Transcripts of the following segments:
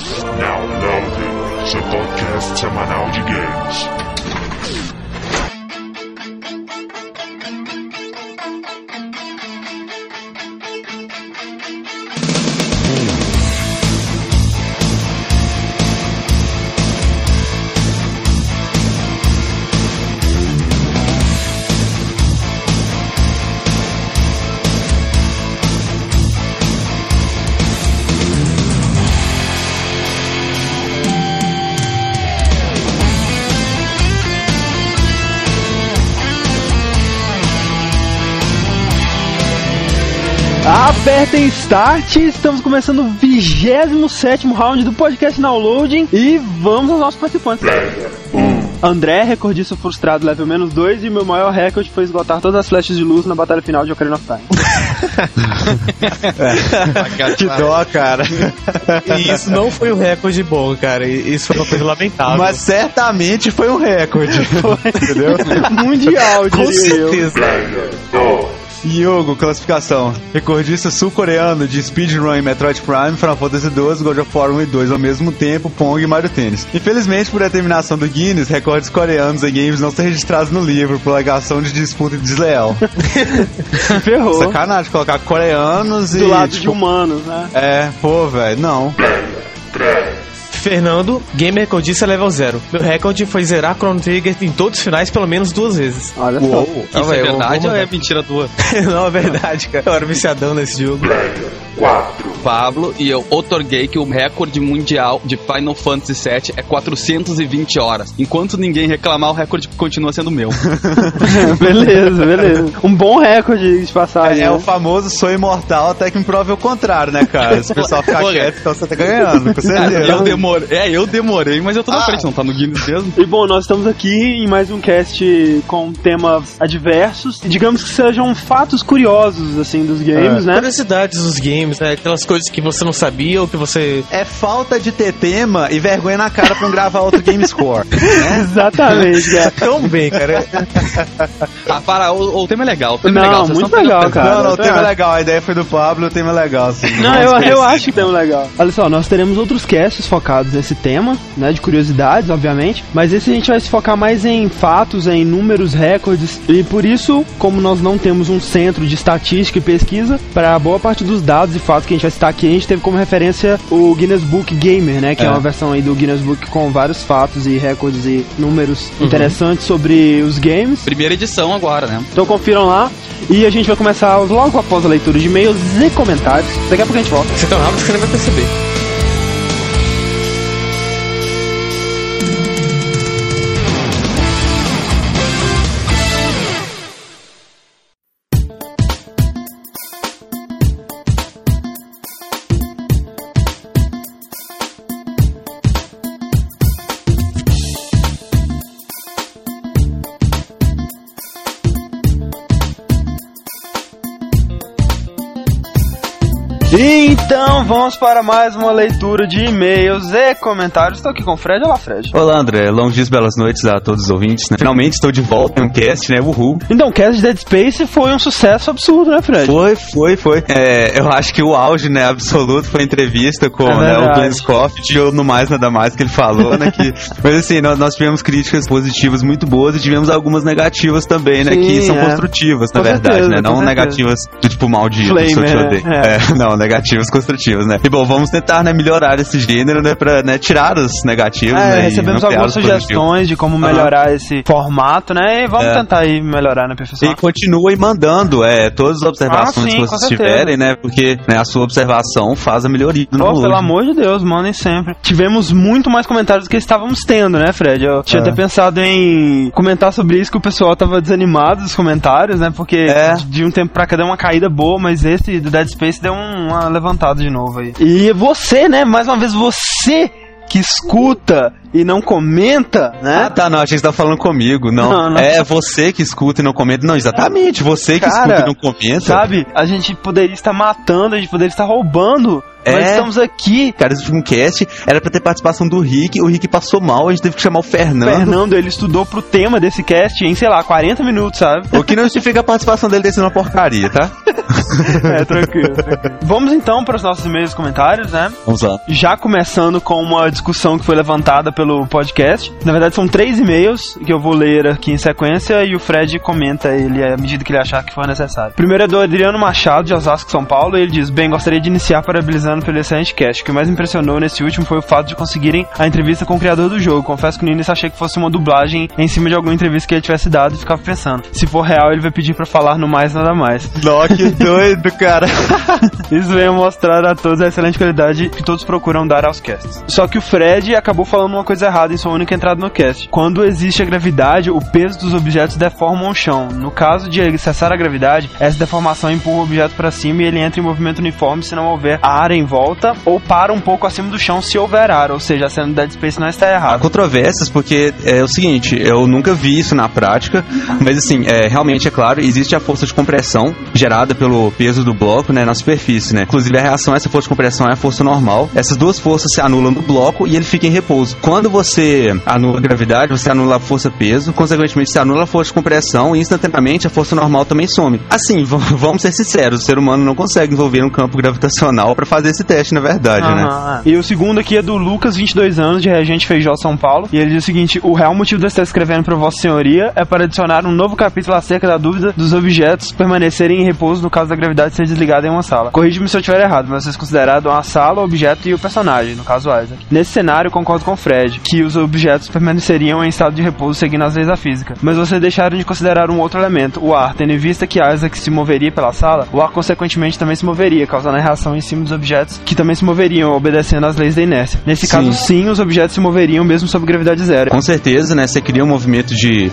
Now Loading, seu podcast semanal de games. Apertem Start, estamos começando o 27º round do podcast Now Loading e vamos aos nossos participantes. André, recordista frustrado, level -2, e meu maior recorde foi esgotar todas as flechas de luz na batalha final de Ocarina of Time. Que dó, cara. E isso não foi um recorde bom, cara. Isso foi uma coisa lamentável. Mas certamente foi um recorde. Entendeu? Mundial, Com diria eu. certeza. Yogo, classificação. Recordista sul-coreano de speedrun em Metroid Prime, Final Fantasy 12, God of War 1 e 2 ao mesmo tempo, Pong e Mario Tennis. Infelizmente, por determinação do Guinness, recordes coreanos em games não são registrados no livro por alegação de disputa desleal. Ferrou. Sacanagem colocar coreanos Do e... lado de humanos, né? É, pô, velho, não. Fernando, gamer recordista level 0. Meu recorde foi zerar Chrono Trigger em todos os finais pelo menos 2 vezes. Olha só. Isso é verdade ou é mentira tua? Não, é verdade, cara. Eu era viciadão nesse jogo. Pablo, e eu otorguei que o recorde mundial de Final Fantasy VII é 420 horas. Enquanto ninguém reclamar, o recorde continua sendo meu. Beleza. Um bom recorde de passagem. É o famoso sou imortal até que me prove o contrário, né, cara? Se o pessoal ficar quieto, então você tá ganhando, com certeza. Eu demorei, mas eu tô na frente, não tá no Guinness mesmo. E bom, nós estamos aqui em mais um cast com temas adversos, e digamos que sejam fatos curiosos, assim, dos games, né? Curiosidades dos games, né? Aquelas coisas que você não sabia ou que você... É falta de ter tema e vergonha na cara pra não gravar outro Game Score. Exatamente, cara. Tão bem, cara. O tema é legal. Não, muito legal, cara. Não, o tema é legal, a ideia foi do Pablo, o tema é legal, sim. Não, eu acho que o tema é legal. Olha só, nós teremos outros casts focados nesse tema, né, de curiosidades, obviamente, mas esse a gente vai se focar mais em fatos, em números, recordes, e por isso, como nós não temos um centro de estatística e pesquisa, para boa parte dos dados e fatos que a gente vai citar aqui, a gente teve como referência o Guinness Book Gamer, né, que é uma versão aí do Guinness Book com vários fatos e recordes e números interessantes sobre os games. Primeira edição agora, né? Então confiram lá, e a gente vai começar logo após a leitura de e-mails e comentários. Daqui a pouco a gente volta. Você é tão rápido que você nem vai perceber. Então vamos para mais uma leitura de e-mails e comentários. Estou aqui com o Fred. Olá, Fred. Olá, André. Longos dias, belas noites a todos os ouvintes, né? Finalmente estou de volta em um cast, né? Uhul. Então, o cast de Dead Space foi um sucesso absurdo, né, Fred? Foi. Eu acho que o auge, né, absoluto foi a entrevista com o Glenn Scofield, ou no mais, nada mais que ele falou, né? Mas assim, nós tivemos críticas positivas muito boas e tivemos algumas negativas também, né? Sim, que são construtivas, na verdade, certeza, né? Não negativas do tipo maldito, se eu te odeio. Não, negativas construtivas, né? E bom, vamos tentar, né, melhorar esse gênero, né, pra, né, tirar os negativos, né? Recebemos algumas sugestões de como melhorar esse formato, né? E vamos tentar aí melhorar, né, professor? E continue mandando todas as observações que vocês tiverem, né? Porque, né, a sua observação faz a melhoria. Pelo amor de Deus, mandem sempre. Tivemos muito mais comentários do que estávamos tendo, né, Fred? Eu tinha até pensado em comentar sobre isso, que o pessoal tava desanimado dos comentários, né? Porque de um tempo pra cá deu uma caída boa, mas esse do Dead Space deu uma levantada de novo aí. E você, né? Mais uma vez, você que escuta e não comenta, né? Ah, tá, não, achei que você tava falando comigo. Não. É você que escuta e não comenta. Não, exatamente, você que escuta e não comenta. Sabe, a gente poderia estar matando, a gente poderia estar roubando. Nós estamos aqui. Cara, esse último cast era pra ter participação do Rick. O Rick passou mal, a gente teve que chamar o Fernando. Fernando, ele estudou pro tema desse cast em, sei lá, 40 minutos, sabe? O que não justifica a participação dele ter sido uma porcaria, tá? Tranquilo. Vamos então para os nossos e-mails e comentários, né? Vamos lá. Já começando com uma discussão que foi levantada pelo podcast. Na verdade, são 3 e-mails que eu vou ler aqui em sequência e o Fred comenta ele à medida que ele achar que for necessário. Primeiro é do Adriano Machado, de Osasco, São Paulo, e ele diz: bem, gostaria de iniciar parabenizando pelo excelente cast. O que mais me impressionou nesse último foi o fato de conseguirem a entrevista com o criador do jogo. Confesso que no início achei que fosse uma dublagem em cima de alguma entrevista que ele tivesse dado e ficava pensando, se for real ele vai pedir pra falar no mais nada mais. Nó, que doido, cara. Isso veio mostrar a todos a excelente qualidade que todos procuram dar aos casts. Só que o Fred acabou falando uma coisa errada em sua única entrada no cast. Quando existe a gravidade, o peso dos objetos deforma o chão. No caso de cessar a gravidade, essa deformação empurra o objeto para cima e ele entra em movimento uniforme se não houver ar em volta, ou para um pouco acima do chão se houver ar, ou seja, a cena do Dead Space não está errada. Há controvérsias porque é o seguinte, eu nunca vi isso na prática, mas assim, realmente é claro, existe a força de compressão gerada pelo peso do bloco, né, na superfície, né? Inclusive a reação a essa força de compressão é a força normal. Essas duas forças se anulam no bloco e ele fica em repouso. Quando você anula a gravidade, você anula a força-peso, consequentemente você anula a força de compressão e instantaneamente a força normal também some. Assim, vamos ser sinceros, o ser humano não consegue envolver um campo gravitacional para fazer esse teste, na verdade, né? E o segundo aqui é do Lucas, 22 anos, de Regente Feijó, São Paulo, e ele diz o seguinte: o real motivo de eu estar escrevendo para Vossa Senhoria é para adicionar um novo capítulo acerca da dúvida dos objetos permanecerem em repouso no caso da gravidade ser desligada em uma sala. Corrige-me se eu estiver errado, mas vocês consideraram a sala, o objeto e o personagem, no caso Isaac. Nesse cenário, concordo com o Fred, que os objetos permaneceriam em estado de repouso seguindo as leis da física. Mas vocês deixaram de considerar um outro elemento, o ar. Tendo em vista que Isaac se moveria pela sala, o ar consequentemente também se moveria, causando a reação em cima dos objetos que também se moveriam, obedecendo às leis da inércia. Nesse caso, sim, os objetos se moveriam mesmo sob gravidade zero. Com certeza, né? Você cria um movimento,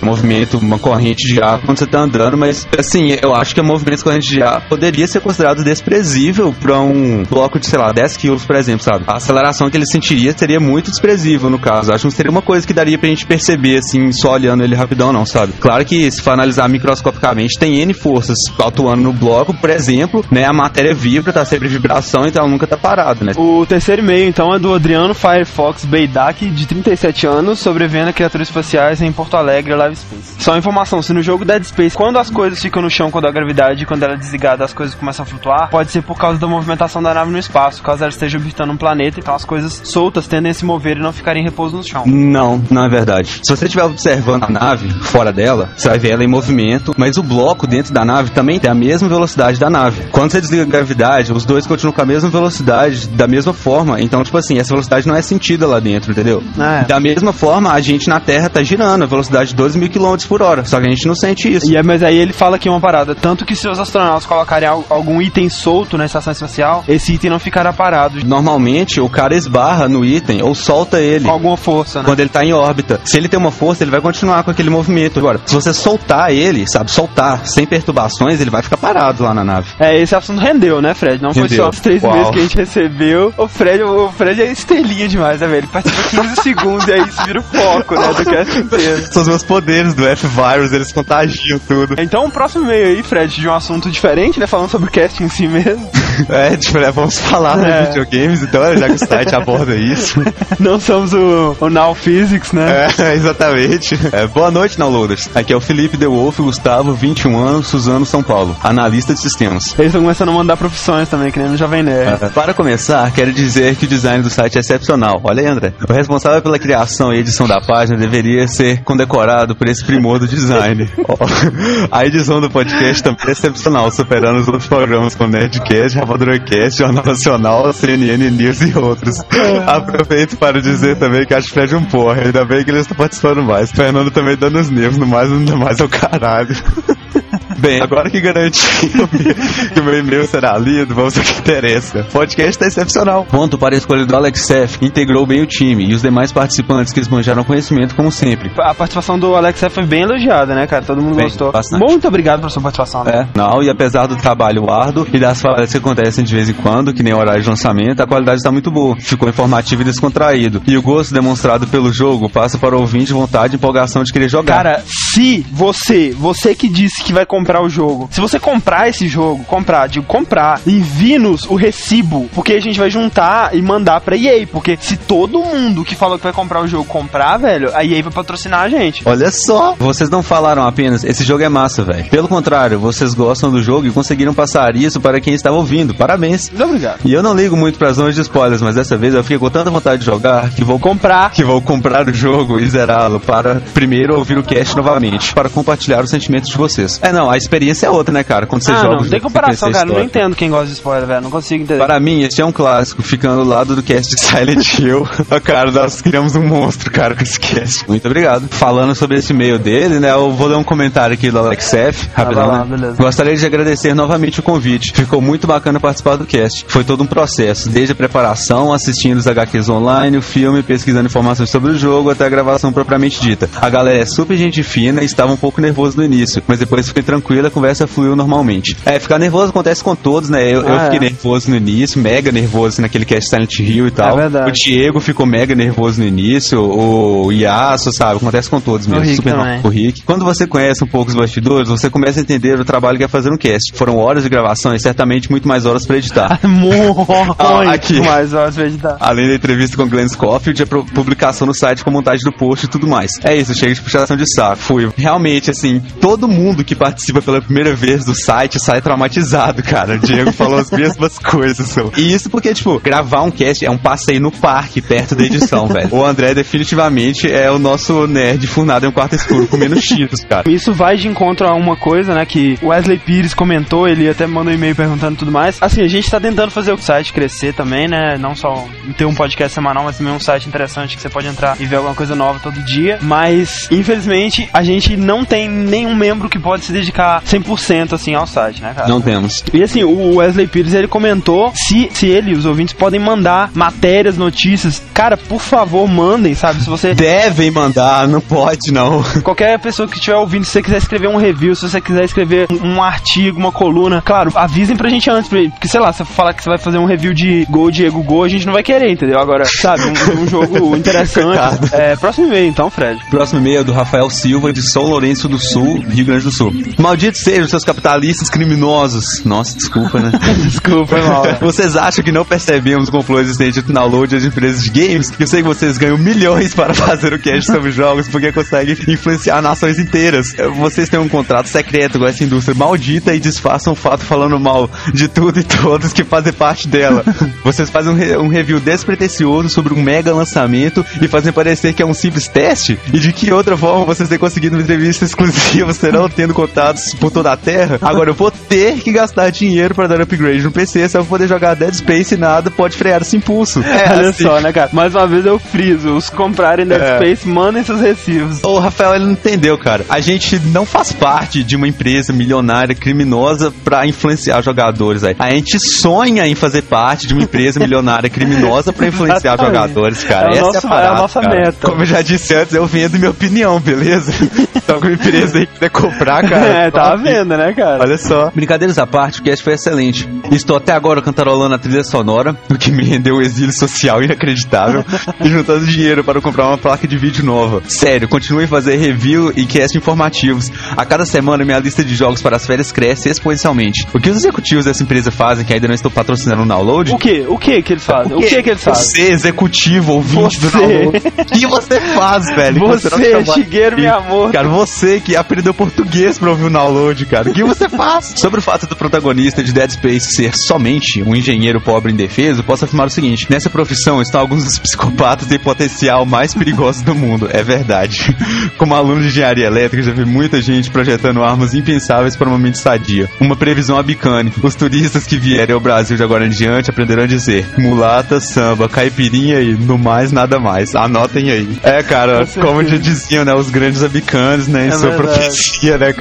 uma corrente de ar quando você tá andando, mas assim, eu acho que a movimento de corrente de ar poderia ser considerado desprezível para um bloco de, sei lá, 10 quilos, por exemplo, sabe? A aceleração que ele sentiria seria muito desprezível, no caso. Acho que não seria uma coisa que daria pra gente perceber, assim, só olhando ele rapidão, não, sabe? Claro que, se for analisar microscopicamente, tem N forças atuando no bloco, por exemplo, né? A matéria vibra, tá sempre em vibração, então ela nunca tá parada, né? O terceiro e-mail, então, é do Adriano Firefox Beidak, de 37 anos, sobrevivendo a criaturas espaciais em Porto Alegre, Live Space. Só informação, se no jogo Dead Space, quando as coisas ficam no chão, quando a gravidade, quando ela é desligada, as coisas começam a flutuar, pode ser por causa da movimentação da nave no espaço, caso ela esteja orbitando um planeta, então as coisas soltas tendem a se mover e não ficarem em repouso no chão. Não é verdade. Se você estiver observando a nave fora dela, você vai ver ela em movimento, mas o bloco dentro da nave também tem a mesma velocidade da nave. Quando você desliga a gravidade, os dois continuam com a mesma velocidade, da mesma forma, então, tipo assim, essa velocidade não é sentida lá dentro, entendeu? Da mesma forma, a gente na Terra tá girando a velocidade de 12 mil km por hora, só que a gente não sente isso. Mas aí ele fala aqui uma parada, tanto que se os astronautas colocarem algum item solto na estação espacial, esse item não ficará parado. Normalmente, o cara esbarra no item ou solta ele. Com alguma força, né? Quando ele tá em órbita. Se ele tem uma força, ele vai continuar com aquele movimento. Agora, se você soltar ele, sabe, soltar sem perturbações, ele vai ficar parado lá na nave. Esse assunto rendeu, né, Fred? Não foi só os 3 meses que a gente recebeu. O Fred é estrelinha demais, né, velho? Ele participa 15 segundos e aí isso vira o foco, né, do cast inteiro. São os meus poderes do F-Virus, eles contagiam tudo. Então, o próximo e-mail aí, Fred, de um assunto diferente, né, falando sobre o cast em si mesmo. Vamos falar de videogames, então, já que o site aborda isso. Não somos o Now Physics, né? Exatamente. Boa noite, Downloaders. Aqui é o Felipe The Wolf, Gustavo, 21 anos, Suzano, São Paulo, analista de sistemas. Eles estão começando a mandar profissões também, que nem no Jovem Nerd. Para começar, quero dizer que o design do site é excepcional. Olha aí, André. O responsável pela criação e edição da página deveria ser condecorado por esse primor do design. A edição do podcast também é excepcional, superando os outros programas como Nerdcast, Rapaduracast, Jornal Nacional, CNN News e outros. Aproveito para dizer também que acho que Fred um porra. Ainda bem que ele está participando mais. Fernando também dando os nervos, no mais é o caralho. Bem, agora que garantiu que o meu e-mail será lido, vamos ao que interessa. O podcast tá excepcional. Ponto para a escolha do Alex F, que integrou bem o time, e os demais participantes que esbanjaram conhecimento como sempre. A participação do Alex F foi bem elogiada, né, cara? Todo mundo gostou. Bastante. Muito obrigado pela sua participação. Né? Não, e apesar do trabalho árduo e das falhas que acontecem de vez em quando, que nem o horário de lançamento, a qualidade está muito boa. Ficou informativo e descontraído. E o gosto demonstrado pelo jogo passa para o ouvinte vontade e empolgação de querer jogar. Cara, se você que disse que vai comprar o jogo, se você comprar esse jogo, comprar, envie-nos o recibo, porque a gente vai juntar e mandar pra EA, porque se todo mundo que falou que vai comprar o jogo comprar, velho, a EA vai patrocinar a gente. Olha só, vocês não falaram apenas, esse jogo é massa, velho. Pelo contrário, vocês gostam do jogo e conseguiram passar isso para quem estava ouvindo. Parabéns. Muito obrigado. E eu não ligo muito para as zonas de spoilers, mas dessa vez eu fiquei com tanta vontade de jogar que vou comprar o jogo e zerá-lo para primeiro ouvir o cast novamente, para compartilhar os sentimentos de vocês. A experiência é outra, né, cara? Quando você joga. Não tem comparação, cara. Não entendo quem gosta de spoiler, velho. Não consigo entender. Para mim, esse é um clássico, ficando ao lado do cast de Silent Hill. Cara, nós criamos um monstro, cara, com esse cast. Muito obrigado. Falando sobre esse e-mail dele, né, eu vou ler um comentário aqui do Alex F, rapidão, né? Beleza. Gostaria de agradecer novamente o convite. Ficou muito bacana participar do cast. Foi todo um processo, desde a preparação, assistindo os HQs online, o filme, pesquisando informações sobre o jogo, até a gravação propriamente dita. A galera é super gente fina e estava um pouco nervoso no início, mas depois fiquei tranquila, a conversa fluiu normalmente. Ficar nervoso acontece com todos, né? Eu fiquei nervoso no início, mega nervoso naquele cast Silent Hill e tal. Verdade. O Diego ficou mega nervoso no início, o Yasuo, sabe? Acontece com todos mesmo. Super normal com o Rick. Quando você conhece um pouco os bastidores, você começa a entender o trabalho que é fazer um cast. Foram horas de gravação e certamente muito mais horas pra editar. Aqui. Mais horas pra editar. Além da entrevista com Glenn Scofield, a publicação no site com montagem do post e tudo mais. É isso, chega de puxação de saco. Fui. Realmente, assim, todo mundo que participa pela primeira vez do site sai traumatizado, cara. O Diego falou as mesmas coisas. E isso porque, tipo, gravar um cast é um passeio no parque, perto da edição, velho. O André definitivamente é o nosso nerd furnado em um quarto escuro comendo cheetos, cara. Isso vai de encontro a uma coisa, né, que o Wesley Pires comentou, ele até mandou um e-mail perguntando tudo mais. Assim, a gente tá tentando fazer o site crescer também, né, não só ter um podcast semanal, mas também um site interessante que você pode entrar e ver alguma coisa nova todo dia, mas, infelizmente, a gente não tem nenhum membro que pode se dedicar 100% assim ao site, né, cara? Não temos. E assim, o Wesley Pires, ele comentou se ele, os ouvintes, podem mandar matérias, notícias. Cara, por favor, mandem, sabe? Se você... Devem mandar, não pode, não. Qualquer pessoa que estiver ouvindo, se você quiser escrever um review, se você quiser escrever um artigo, uma coluna, claro, avisem pra gente antes, porque, sei lá, se você falar que você vai fazer um review de Gol, Diego, Gol, a gente não vai querer, entendeu? Agora, sabe, um jogo interessante. Próximo e-mail, então, Fred. Próximo e-mail é do Rafael Silva, de São Lourenço do Sul, Rio Grande do Sul. Malditos sejam seus capitalistas criminosos. Nossa, desculpa, né? Desculpa, mal. Vocês acham que não percebemos com o flow existente do download das empresas de games? Eu sei que vocês ganham milhões para fazer o cast sobre jogos, porque conseguem influenciar nações inteiras. Vocês têm um contrato secreto com essa indústria maldita e disfarçam o fato falando mal de tudo e todos que fazem parte dela. Vocês fazem um review despretensioso sobre um mega lançamento e fazem parecer que é um simples teste? E de que outra forma vocês têm conseguido uma entrevista exclusiva, serão tendo contatos por toda a Terra? Agora eu vou ter que gastar dinheiro para dar upgrade no PC, se eu poder jogar Dead Space e nada pode frear esse impulso. Olha assim. Só, né, cara? Mais uma vez eu friso, os comprarem Dead Space, mandem seus recibos. O Rafael, ele não entendeu, cara. A gente não faz parte de uma empresa milionária, criminosa pra influenciar jogadores, aí. A gente sonha em fazer parte de uma empresa milionária, criminosa pra influenciar jogadores, cara. Essa é a parada, a nossa meta. Como eu já disse antes, eu vendo minha opinião, beleza? Então, com a empresa aí que quiser comprar, cara. Tá vendo, né, cara? Olha só. Brincadeiras à parte, o cast foi excelente. Estou até agora cantarolando a trilha sonora, o que me rendeu um exílio social inacreditável, e juntando dinheiro para comprar uma placa de vídeo nova. Sério, continue a fazer review e cast informativos. A cada semana, minha lista de jogos para as férias cresce exponencialmente. O que os executivos dessa empresa fazem, que ainda não estou patrocinando o download? O que? O que eles fazem? O que eles fazem? Você, executivo, ouvinte do download. O que você faz, velho? Você, Chigueiro, meu amor. Cara, você que aprendeu português pra ouvir o download, cara. O que você faz? Sobre o fato do protagonista de Dead Space ser somente um engenheiro pobre indefeso, posso afirmar o seguinte: nessa profissão estão alguns dos psicopatas em potencial mais perigosos do mundo. É verdade. Como aluno de engenharia elétrica, já vi muita gente projetando armas impensáveis para uma mente sadia. Uma previsão abicane: os turistas que vierem ao Brasil de agora em diante aprenderão a dizer mulata, samba, caipirinha e no mais, nada mais. Anotem aí. É, cara, como já diziam, né, os grandes abicanes, né, em sua profecia, né, cara. No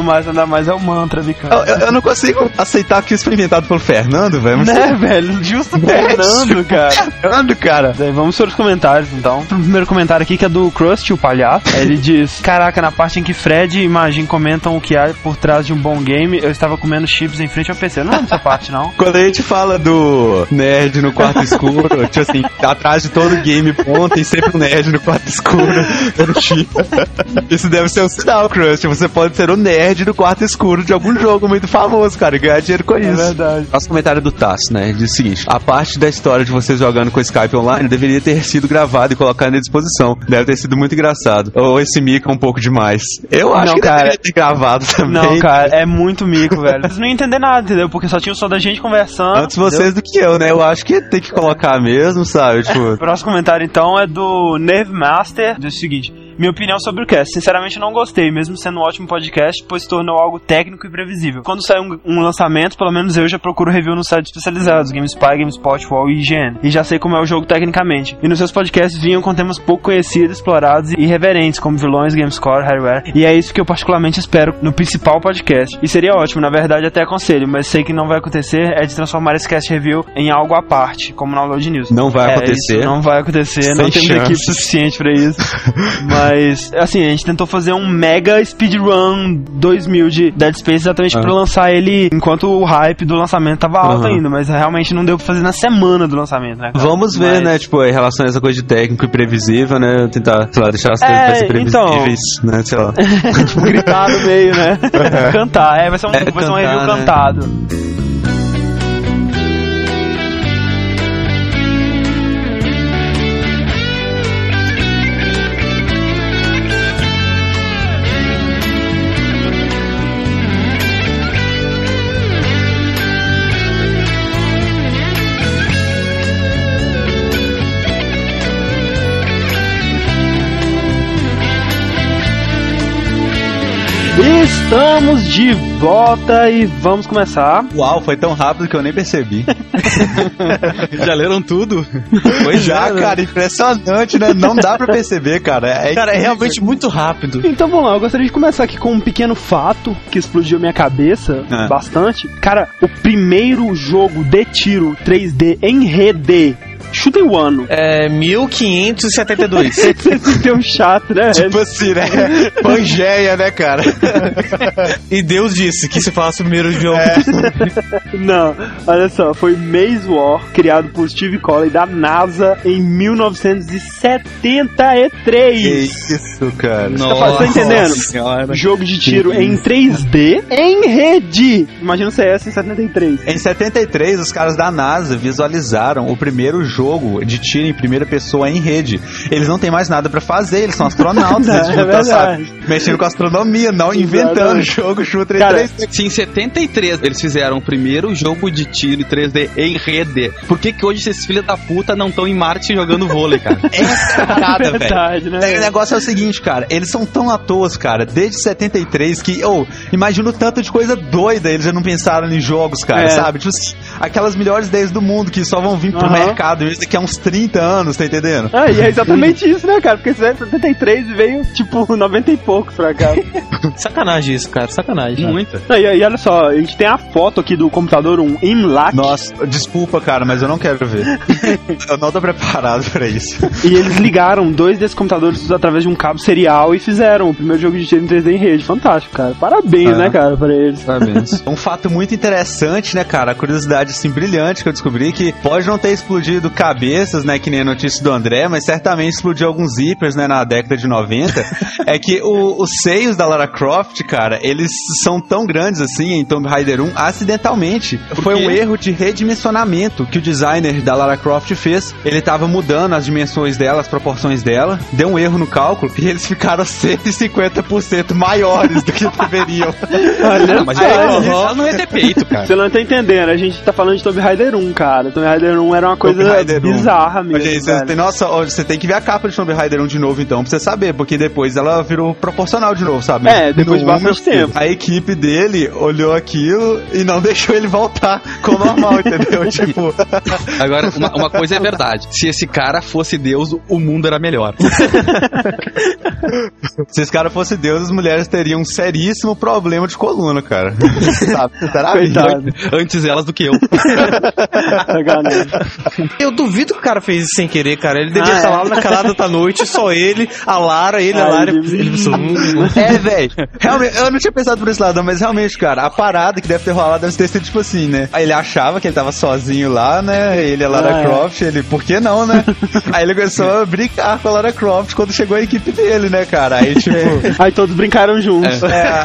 mais, nada mais é o mantra, Vicão. Eu não consigo aceitar que isso foi inventado pelo Fernando, velho. Né, velho? Justo Fernando, cara. Fernando, cara. Daí vamos para os comentários, então. O primeiro comentário aqui que é do Krusty, o palhaço. Ele diz: caraca, na parte em que Fred e Magin comentam o que há por trás de um bom game, eu estava comendo chips em frente ao PC. Eu não lembro dessa parte, não. Quando a gente fala do nerd no quarto escuro, tipo assim, atrás de todo game bom tem sempre um nerd no quarto escuro. Isso deve ser um sinal, Krusty. Você pode ser o nerd do quarto escuro de algum jogo muito famoso, cara, e ganhar dinheiro com isso. É verdade. Nosso comentário do Tasso, né? Diz o seguinte: a parte da história de vocês jogando com Skype online deveria ter sido gravada e colocada à disposição. Deve ter sido muito engraçado. Ou esse mico é um pouco demais. Eu acho que deveria ter gravado também. Não, cara, é muito mico, velho. Vocês não iam entender nada, entendeu? Porque só tinha o som da gente conversando. Antes vocês do que eu, né? Eu acho que tem que colocar mesmo, sabe? Tipo... Próximo comentário, então, é do Nevemaster. Diz o seguinte: minha opinião sobre o cast. Sinceramente, não gostei, mesmo sendo um ótimo podcast, pois tornou algo técnico e previsível. Quando sai um lançamento, pelo menos eu já procuro review nos sites especializados, GameSpy, GameSpot, UOL e IGN. E já sei como é o jogo tecnicamente. E nos seus podcasts vinham com temas pouco conhecidos, explorados e irreverentes, como vilões, GameScore, hardware. E é isso que eu particularmente espero no principal podcast. E seria ótimo, na verdade até aconselho, mas sei que não vai acontecer, é de transformar esse cast review em algo à parte, como na Download News. Não vai acontecer. Isso não vai acontecer, Sem não temos chance. equipe suficiente pra isso. Mas, assim, a gente tentou fazer um mega speedrun 2000 de Dead Space exatamente pra lançar ele enquanto o hype do lançamento tava alto ainda, mas realmente não deu pra fazer na semana do lançamento, né, cara? Vamos ver, né, tipo, em relação a essa coisa de técnico e previsível, né, tentar, sei lá, deixar as coisas mais previsíveis, né, sei lá. Tipo, gritar no meio, né? Cantar, vai ser um review né? cantado. Estamos de volta e vamos começar. Uau, foi tão rápido que eu nem percebi. Já leram tudo? Pois já, cara, impressionante, né? Não dá pra perceber, cara. Cara, é realmente muito rápido. Então vamos lá, eu gostaria de começar aqui com um pequeno fato que explodiu minha cabeça bastante. Cara, o primeiro jogo de tiro 3D em rede. Chutem o ano. É 1572. Você tem um chato, né? Tipo assim, né? Pangeia, né, cara? E Deus disse que se falasse o primeiro jogo. Não, olha só, foi Maze War, criado por Steve Colley da NASA em 1973. Que isso, cara? Você tá entendendo? Senhora. Jogo de tiro em 3D em rede. Imagina o CS em 73. Em 73, os caras da NASA visualizaram o primeiro jogo de tiro em primeira pessoa em rede. Eles não têm mais nada pra fazer, eles são astronautas. Eles estão, sabe, mexendo com astronomia, não inventando jogo shooter em 3D. Se em 73 eles fizeram o primeiro jogo de tiro em 3D em rede, por que hoje esses filhos da puta não estão em Marte jogando vôlei, cara? Essa cara, verdade, velho. né? O negócio é o seguinte, cara, eles são tão à toa, cara, desde 73 que, imagina o tanto de coisa doida eles já não pensaram em jogos, cara, sabe? Tipo assim, aquelas melhores ideias do mundo que só vão vir pro mercado daqui a uns 30 anos, tá entendendo? E é exatamente isso, né, cara? Porque isso é 73 e veio, tipo, 90 e poucos pra cá. Sacanagem isso, cara, sacanagem. Muito. E olha só, a gente tem a foto aqui do computador, um Imlac. Nossa, desculpa, cara, mas eu não quero ver. Eu não tô preparado pra isso. E eles ligaram 2 desses computadores através de um cabo serial e fizeram o primeiro jogo de tiro em 3D em rede. Fantástico, cara. Parabéns, né, cara, pra eles. Parabéns. Um fato muito interessante, né, cara, a curiosidade, assim, brilhante que eu descobri, que pode não ter explodido cabeças, né, que nem a notícia do André, mas certamente explodiu alguns zippers, né, na década de 90, é que os seios da Lara Croft, cara, eles são tão grandes assim em Tomb Raider 1 acidentalmente. Foi um erro de redimensionamento que o designer da Lara Croft fez. Ele tava mudando as dimensões dela, as proporções dela, deu um erro no cálculo e eles ficaram 150% maiores do que deveriam. Mas ela não ia ter peito, cara. Você não tá entendendo, a gente tá falando de Tomb Raider 1, cara. Tomb Raider 1 era uma coisa... Tomb coisa bizarra mesmo. Gente, você tem que ver a capa de Tomb Raider 1 de novo, então, pra você saber, porque depois ela virou proporcional de novo, sabe? Depois de bastante tempo. A equipe dele olhou aquilo e não deixou ele voltar com o normal, entendeu? Tipo... Agora, uma coisa é verdade. Se esse cara fosse Deus, o mundo era melhor. Se esse cara fosse Deus, as mulheres teriam um seríssimo problema de coluna, cara. Sabe? Antes elas do que eu. Eu duvido que o cara fez isso sem querer, cara. Ele devia estar lá na calada da noite, só ele, a Lara, ele pensou... velho. Realmente, eu não tinha pensado por esse lado, mas realmente, cara, a parada que deve ter rolado deve ter sido tipo assim, né? Aí ele achava que ele tava sozinho lá, né? Ele e a Lara Croft, ele, por que não, né? Aí ele começou a brincar com a Lara Croft quando chegou a equipe dele, né, cara? Aí, tipo... Aí todos brincaram juntos.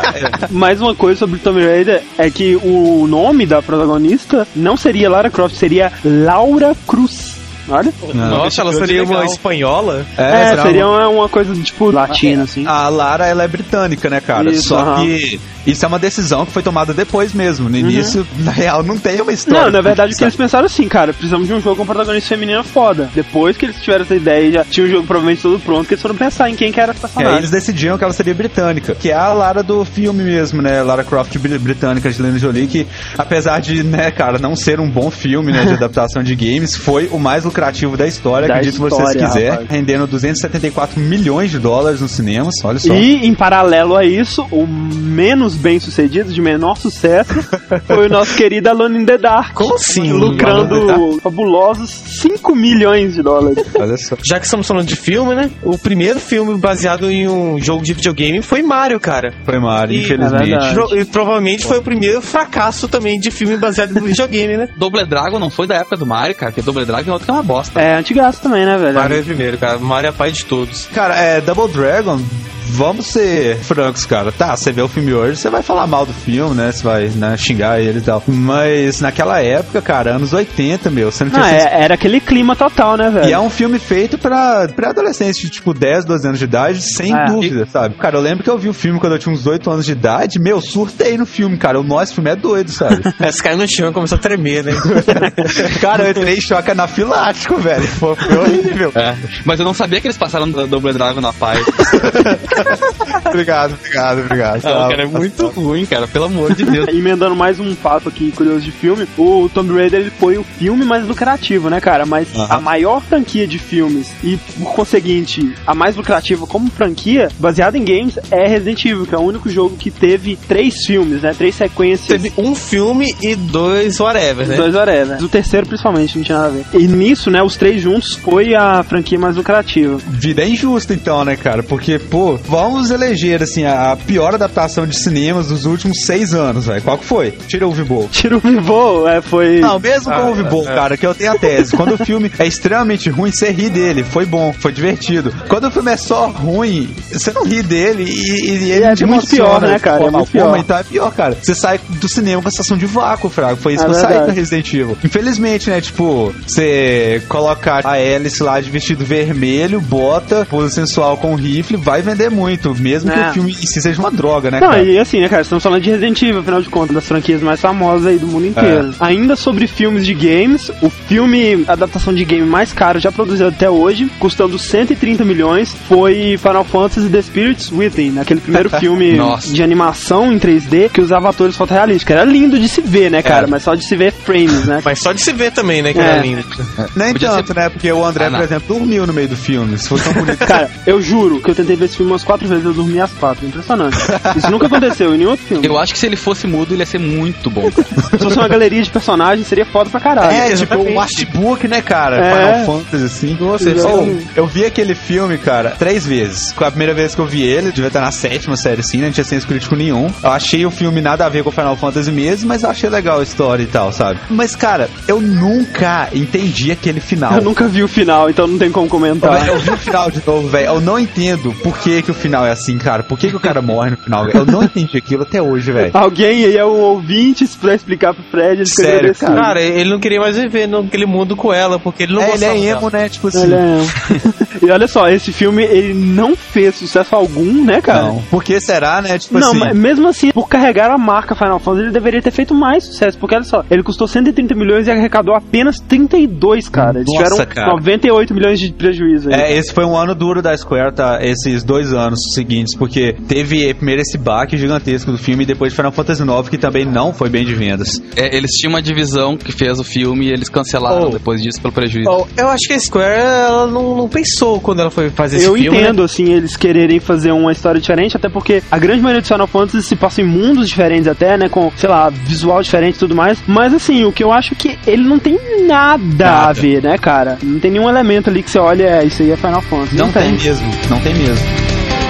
Mais uma coisa sobre Tomb Raider é que o nome da protagonista não seria Lara Croft, seria Laura Cruz. Olha. Nossa, ela seria uma espanhola? Seria uma coisa tipo latina, assim. A Lara, ela é britânica, né, cara? Isso, Só que isso é uma decisão que foi tomada depois mesmo. No início, na real, não tem uma história. Não, na verdade, o que eles pensaram assim, cara, precisamos de um jogo com protagonista feminina foda. Depois que eles tiveram essa ideia, já tinha o jogo provavelmente todo pronto, que eles foram pensar em quem que era essa personagem. Eles decidiram que ela seria britânica, que é a Lara do filme mesmo, né? Lara Croft britânica de Angelina Jolie, que apesar de, né, cara, não ser um bom filme, né, de adaptação de games, foi o mais lucrativo da história, acredito se vocês quiserem, rapaz. Rendendo 274 milhões de dólares nos cinemas, olha só. E, em paralelo a isso, o menos bem sucedido, de menor sucesso, foi o nosso querido Alone in the Dark. Como assim? Lucrando fabulosos 5 milhões de dólares. Olha só. Já que estamos falando de filme, né? O primeiro filme baseado em um jogo de videogame foi Mario, cara. Foi Mario, infelizmente. E provavelmente foi o primeiro fracasso também de filme baseado em videogame, né? Double Dragon não foi da época do Mario, cara, porque Double Dragon é outro que é uma bosta. É antigaço também, né, velho? Mario é o primeiro, cara. Mario é pai de todos. Cara, Double Dragon, vamos ser francos, cara. Tá, você vê o filme hoje, você vai falar mal do filme, né? Você vai, né, xingar ele e tal. Mas naquela época, cara, anos 80, meu, você não tinha... Era aquele clima total, né, velho? E é um filme feito pra adolescentes de, tipo, 10, 12 anos de idade, sem dúvida, sabe? Cara, eu lembro que eu vi o filme quando eu tinha uns 8 anos de idade, meu, surtei no filme, cara. Esse filme é doido, sabe? Esse cara no chão começou a tremer, né? Cara, eu entrei em choque anafilático, velho. Foi horrível. Mas eu não sabia que eles passaram do Double Dragon na paz. Obrigado. Cara, é muito ruim, cara, pelo amor de Deus. Emendando mais um fato aqui curioso de filme, o Tomb Raider ele foi o filme mais lucrativo, né, cara? Mas a maior franquia de filmes e, por conseguinte, a mais lucrativa como franquia, baseada em games, é Resident Evil, que é o único jogo que teve 3 filmes, né? 3 sequências. Teve um filme e 2 whatever, né? 2 whatever. O terceiro, principalmente, não tinha nada a ver. E nisso, né, os 3 juntos foi a franquia mais lucrativa. Vida é injusta, então, né, cara? Porque, pô, vamos eleger, assim, a pior adaptação de cinemas dos últimos 6 anos, velho. Qual que foi? Tira o Vibol. Foi... Não, mesmo com o Vibol, cara, que eu tenho a tese. Quando o filme é extremamente ruim, você ri dele. Foi bom, foi divertido. Quando o filme é só ruim, você não ri dele e ele é muito pior, né, cara? É muito pior. Então é pior, cara. Você sai do cinema com a sensação de vácuo, Fraga. Foi isso que eu saí do Resident Evil. Infelizmente, né, tipo, você colocar a Alice lá de vestido vermelho, bota, pose sensual com rifle, vai vender muito, mesmo que o filme em si seja uma droga, né, cara? Não, e assim, né, cara, estamos falando de Resident Evil, afinal de contas, das franquias mais famosas aí do mundo inteiro. Ainda sobre filmes de games, o filme, adaptação de game mais caro já produzido até hoje, custando 130 milhões, foi Final Fantasy The Spirits Within, aquele primeiro filme de animação em 3D que usava atores fotorrealísticos. Era lindo de se ver, né, cara? Mas só de se ver frames, né? Mas só de se ver também, né, que era lindo. Nem tanto, né? Porque o André, por exemplo, dormiu no meio do filme. Se fosse tão bonito. Cara, eu juro que eu tentei ver esse filme umas 4 vezes, eu dormi às 4. Impressionante. Isso nunca aconteceu em nenhum outro filme. Eu acho que se ele fosse mudo, ele ia ser muito bom. Se fosse uma galeria de personagens, seria foda pra caralho. Tipo um artbook, né, cara? Final Fantasy, assim. Nossa, eu vi aquele filme, cara, 3 vezes. A primeira vez que eu vi ele, devia estar na 7ª série, assim, né? Não tinha senso crítico nenhum. Eu achei o filme nada a ver com Final Fantasy mesmo, mas eu achei legal a história e tal, sabe? Mas, cara, eu nunca entendi aquele final. Eu nunca vi o final, então não tem como comentar. Eu vi o final de novo, velho. Eu não entendo por que que o final é assim, cara? Por que o cara morre no final? Eu não entendi aquilo até hoje, velho. Alguém aí é um ouvinte pra explicar pro Fred. Sério, cara, ele não queria mais viver naquele mundo com ela, porque ele não gostava ele é emo, dela. né? Tipo assim. Ele é emo. E olha só, esse filme, ele não fez sucesso algum, né, cara? Não. Por que será, né? Tipo não, assim. mas mesmo assim, por carregar a marca Final Fantasy, ele deveria ter feito mais sucesso, porque olha só, ele custou 130 milhões e arrecadou apenas 32, cara. Eles tiveram 98 milhões de prejuízo aí. Esse foi um ano duro da Square, tá? Esses 2 anos seguintes, porque teve primeiro esse baque gigantesco do filme e depois Final Fantasy IX, que também não foi bem de vendas. Eles tinham uma divisão que fez o filme e eles cancelaram depois disso pelo prejuízo. Eu acho que a Square, ela não pensou quando ela foi fazer esse filme. Eu entendo, assim, eles quererem fazer uma história diferente, até porque a grande maioria dos Final Fantasy se passa em mundos diferentes até, né, com, sei lá, visual diferente e tudo mais, mas assim, o que eu acho que ele não tem nada a ver, né, cara? Não tem nenhum elemento ali que você olha, isso aí é Final Fantasy. Não tem mesmo, não tem mesmo.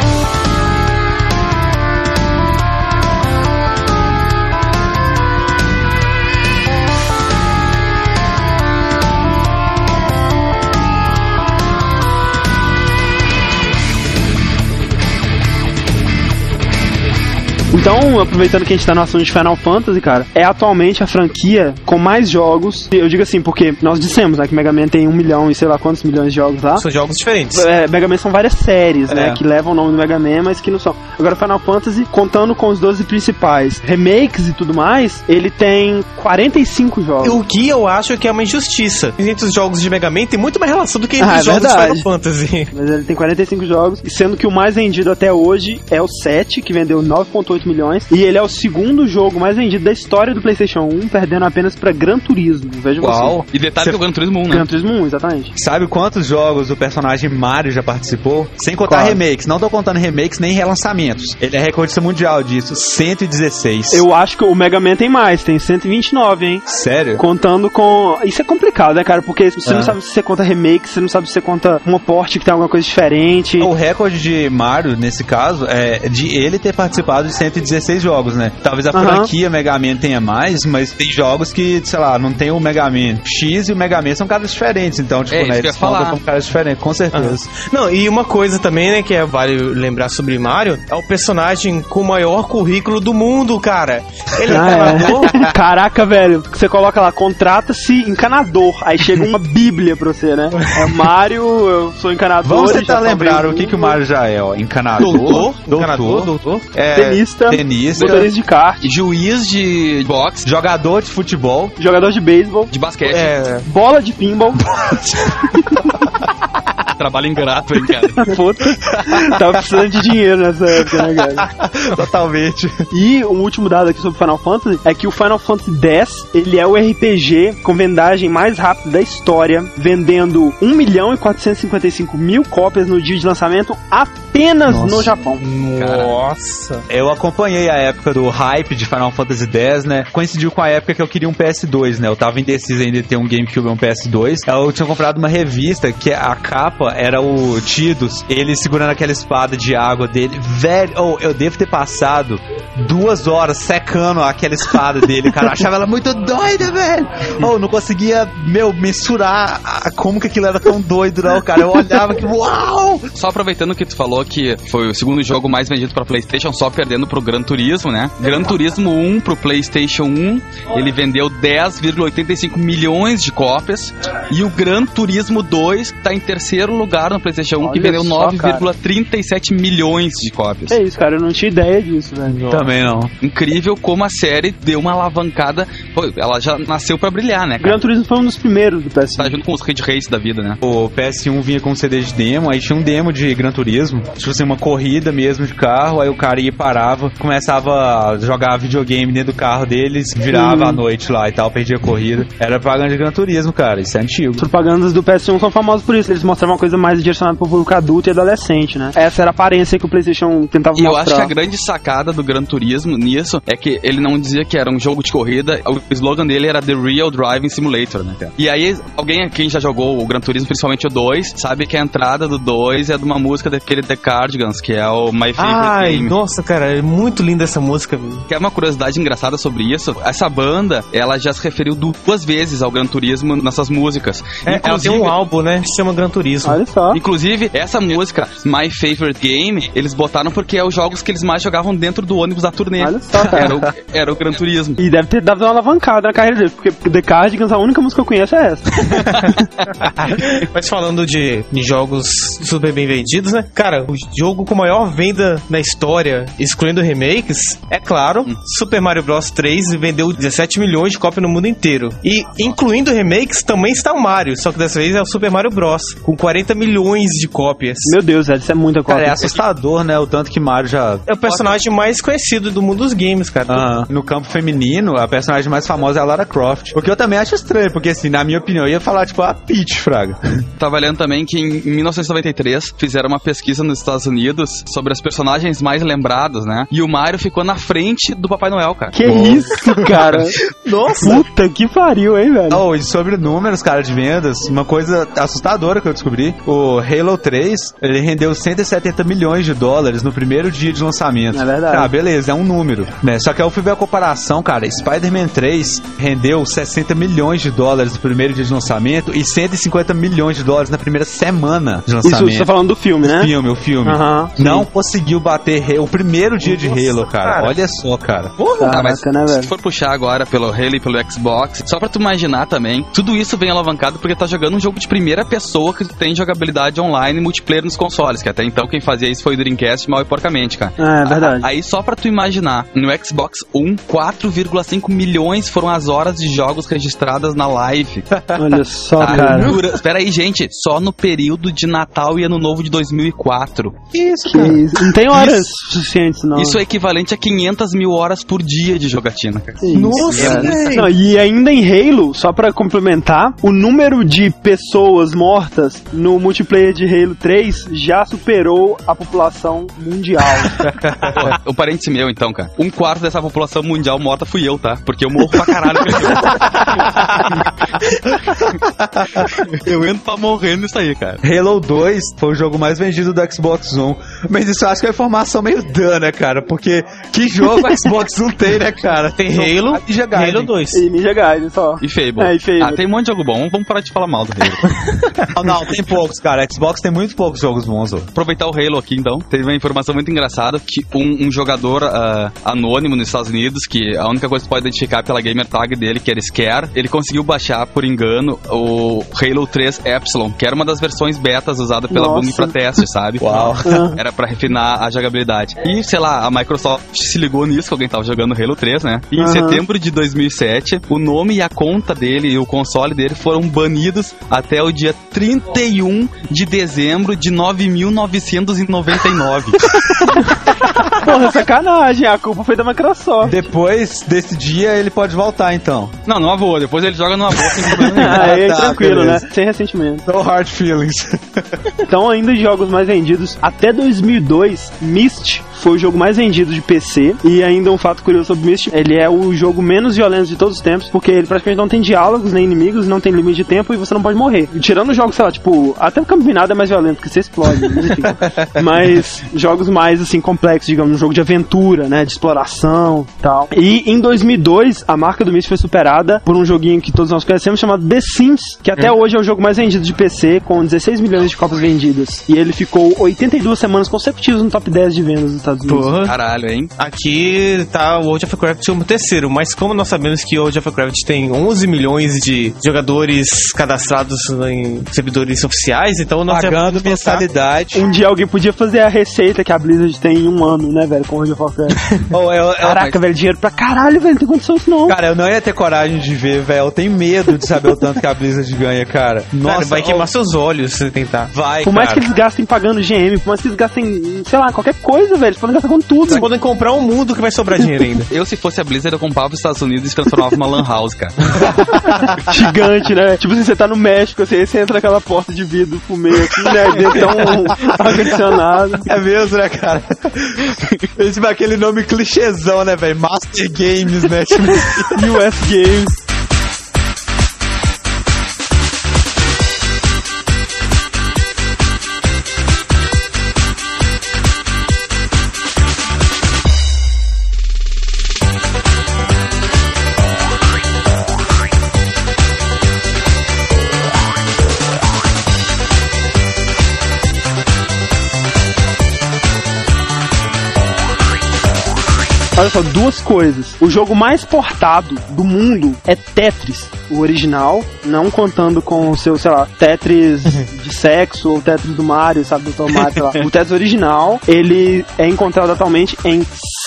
Então, aproveitando que a gente tá no assunto de Final Fantasy, cara, é atualmente a franquia com mais jogos. Eu digo assim, porque nós dissemos, né, que Mega Man tem 1 milhão e sei lá quantos milhões de jogos lá. São jogos diferentes. Mega Man são várias séries, né, que levam o nome do Mega Man, mas que não são. Agora, Final Fantasy, contando com os 12 principais remakes e tudo mais, ele tem 45 jogos. O que eu acho que é uma injustiça. Entre os jogos de Mega Man tem muito mais relação do que entre os jogos de Final Fantasy. Mas ele tem 45 jogos, sendo que o mais vendido até hoje é o 7, que vendeu 9,8 milhões, e ele é o segundo jogo mais vendido da história do PlayStation 1, perdendo apenas pra Gran Turismo. Veja você. E detalhe do Gran Turismo 1, né? Gran Turismo 1, exatamente. Sabe quantos jogos o personagem Mario já participou? Sem contar remakes. Não tô contando remakes nem relançamentos. Ele é recordista mundial disso, 116. Eu acho que o Mega Man tem mais, tem 129, hein? Sério? Contando com... Isso é complicado, né, cara? Porque você não sabe se você conta remake, você não sabe se você conta uma porte que tem alguma coisa diferente. O recorde de Mario, nesse caso, é de ele ter participado de 116 jogos, né? Talvez a franquia Mega Man tenha mais, mas tem jogos que, sei lá, não tem o Mega Man X e o Mega Man são caras diferentes, então, tipo, né, eles contam como caras diferentes, com certeza. Não, e uma coisa também, né, que vale lembrar sobre Mario, é o personagem com o maior currículo do mundo, cara. Ele é encanador. Caraca, velho, você coloca lá, contrata-se encanador, aí chega uma bíblia pra você, né? É Mario, eu sou encanador. Vamos tentar lembrar o que o Mario já é, ó. Encanador, doutor, tenista, motorista de kart, juiz de boxe, jogador de futebol, jogador de beisebol, de basquete, bola de pinball. Trabalho ingrato, hein, cara. Puta, tava precisando de dinheiro nessa época, né, cara? Totalmente. E o último dado aqui sobre Final Fantasy é que o Final Fantasy X, ele é o RPG com vendagem mais rápida da história, vendendo 1.455.000 cópias no dia de lançamento apenas no Japão. Nossa. Eu acompanhei a época do hype de Final Fantasy X, né? Coincidiu com a época que eu queria um PS2, né? Eu tava indeciso ainda de ter um GameCube ou um PS2. Eu tinha comprado uma revista que a capa era o Tidus, ele segurando aquela espada de água dele. Velho, eu devo ter passado 2 horas secando aquela espada dele, cara. Eu achava ela muito doida, velho. Não conseguia, mensurar como que aquilo era tão doido, não, cara. Eu olhava que, uau! Só aproveitando que tu falou que foi o segundo jogo mais vendido pra PlayStation, só perdendo pro Gran Turismo, né? Gran Turismo 1 pro PlayStation 1, ele vendeu 10,85 milhões de cópias. E o Gran Turismo 2 tá em terceiro lugar no PlayStation 1, que vendeu 9,37 milhões de cópias. É isso, cara, eu não tinha ideia disso, velho. Também não. Incrível como a série deu uma alavancada. Pô, ela já nasceu pra brilhar, né, cara? Gran Turismo foi um dos primeiros do PS1. Tá junto com os Ridge Race da vida, né? O PS1 vinha com um CD de demo, aí tinha um demo de Gran Turismo, tipo assim, uma corrida mesmo de carro, aí o cara ia e parava, começava a jogar videogame dentro do carro deles, virava à noite lá e tal, perdia a corrida. Era propaganda de Gran Turismo, cara, isso é antigo. As propagandas do PS1 são famosas por isso, eles mostravam uma coisa mais direcionada pro público adulto e adolescente, né? Essa era a aparência que o PlayStation tentava mostrar. E eu acho que a grande sacada do Gran Turismo nisso é que ele não dizia que era um jogo de corrida, o slogan dele era The Real Driving Simulator, né? E aí, alguém aqui já jogou o Gran Turismo, principalmente o 2, sabe que a entrada do 2 é de uma música daquele The Cardigans, que é o My Favorite Game. Nossa, cara, é muito linda essa música, velho. Quer uma curiosidade engraçada sobre isso? Essa banda, ela já se referiu 2 vezes ao Gran Turismo nessas músicas. Ela tem um álbum, né, que se chama Gran Turismo. Olha só. Inclusive, essa música, My Favorite Game, eles botaram porque é os jogos que eles mais jogavam dentro do ônibus da turnê. Olha só, cara. Era o Gran Turismo. E deve ter dado uma alavancada na carreira dele, porque The Cardigans, a única música que eu conheço é essa. Mas falando de jogos super bem vendidos, né? Cara, o jogo com maior venda na história, excluindo remakes, é claro, Super Mario Bros 3 vendeu 17 milhões de cópias no mundo inteiro. E incluindo remakes, também está o Mario, só que dessa vez é o Super Mario Bros, com 40 milhões de cópias. Meu Deus, Zé, isso é muita cópia. Cara, é assustador, né? O tanto que Mario já... É o personagem mais conhecido do mundo dos games, cara. No campo feminino, a personagem mais famosa é a Lara Croft. O que eu também acho estranho, porque assim, na minha opinião, eu ia falar tipo a Peach, fraga. Tava lendo também que em 1993 fizeram uma pesquisa nos Estados Unidos sobre os personagens mais lembrados, né? E o Mario ficou na frente do Papai Noel, cara. Que isso, cara? Nossa! Puta que pariu, hein, velho? Oh, e sobre números, cara, de vendas, uma coisa assustadora que eu descobri, o Halo 3, ele rendeu 170 milhões de dólares no primeiro dia de lançamento. É verdade. Ah, beleza, é um número, né? Só que aí eu fui ver a comparação, cara, Spider-Man 3 rendeu 60 milhões de dólares no primeiro dia de lançamento e 150 milhões de dólares na primeira semana de lançamento. Isso você tá falando do filme, né? O filme. Não conseguiu bater o primeiro dia de Halo, cara. Olha só, cara. Mas né, velho? se for puxar agora pelo Halo e pelo Xbox, só pra tu imaginar também, tudo isso vem alavancado porque tá jogando um jogo de primeira pessoa que tem jogabilidade online e multiplayer nos consoles, que até então quem fazia isso foi o Dreamcast mal e porcamente, cara. É verdade. Aí só pra tu imaginar, no Xbox One, 4,5 milhões foram as horas de jogos registradas na live. Olha só, cara. Espera aí, gente, só no período de Natal e Ano Novo de 2004. Isso, cara. Não tem horas suficientes, não. Isso é equivalente a 500 mil horas por dia de jogatina, cara. Nossa, não, e ainda em Halo, só pra complementar, o número de pessoas mortas no multiplayer de Halo 3 já superou a população mundial. Pô, um parêntese meu, então, cara. 1/4 dessa população mundial morta fui eu, tá? Porque eu morro pra caralho. Eu entro pra morrer nisso aí, cara. Halo 2 foi o jogo mais vendido do Xbox One. Mas isso eu acho que é uma informação meio dana, cara. Porque que jogo o Xbox One tem, né, cara? Tem Halo e Halo 2. E Ninja Gaiden só. E Fable. E Fable. Ah, tem um monte de jogo bom. Vamos parar de falar mal do Halo. Não, tem poucos, cara. Xbox tem muito poucos jogos bons, ó. Aproveitar o Halo aqui, então. Teve uma informação muito engraçada que um jogador anônimo nos Estados Unidos, que a única coisa que pode identificar pela gamer tag dele, que era Scare, ele conseguiu baixar, por engano, o Halo 3 Epsilon, que era uma das versões betas usada pela Bung pra teste, sabe? Uau. Era pra refinar a jogabilidade. E, sei lá, a Microsoft se ligou nisso, que alguém tava jogando Halo 3, né? E em setembro de 2007, o nome e a conta dele e o console dele foram banidos até o dia 31 de dezembro de 9.999. Porra, sacanagem, a culpa foi da Microsoft. Depois desse dia ele pode voltar, então. Não, não avô, depois ele joga no avô sem problema nenhum. Aí tranquilo, beleza. Né? Sem ressentimento. No hard feelings. Então, ainda de jogos mais vendidos, até 2002, Myst foi o jogo mais vendido de PC. E ainda um fato curioso sobre Myst, ele é o jogo menos violento de todos os tempos, porque ele praticamente não tem diálogos, nem inimigos, não tem limite de tempo e você não pode morrer. Tirando jogos, sei lá, tipo, até o Campo Minado é mais violento, porque você explode, enfim. Mas jogos mais, assim, complexos, digamos, um jogo de aventura, né, de exploração e tal. E em 2002, a marca do Myst foi superada por um joguinho que todos nós conhecemos, chamado The Sims, que até hoje é o jogo mais vendido de PC, com 16 milhões de cópias vendidas. E ele ficou 82 semanas consecutivas no top 10 de vendas dos Estados Unidos. Porra. Caralho, hein? Aqui tá o World of Warcraft como terceiro, mas como nós sabemos que o World of Warcraft tem 11 milhões de jogadores cadastrados em servidores oficiais, então nós pagando mensalidade. Um dia alguém podia fazer a receita que a Blizzard tem em um ano, né, velho, com o World of Warcraft. Caraca, velho, dinheiro pra caralho, velho, não tem condição isso não. Cara, eu não ia ter coragem de ver, velho, eu tenho medo de saber o tanto que a Blizzard ganha, cara. Nossa, cara, vai queimar seus olhos se você tentar. Vai, por mais que eles gastem pagando GM, por mais que eles gastem, sei lá, qualquer coisa, velho, eles podem gastar com tudo. Eles podem comprar um mundo que vai sobrar dinheiro ainda. Eu, se fosse a Blizzard, eu comprava os Estados Unidos e transformava numa lan house, cara. Gigante, né? Tipo assim, você tá no México, assim, aí você entra naquela porta de vidro pro meio aqui, né? Dentro tá um ar-condicionado. É mesmo, né, cara? Tipo aquele nome clichêzão, né, velho? Master Games, né? Tipo, US Games. Olha só, duas coisas. O jogo mais portado do mundo é Tetris, o original, não contando com o seu, sei lá, Tetris de sexo ou Tetris do Mario, sabe, do Mario, sei lá. O Tetris original, ele é encontrado atualmente em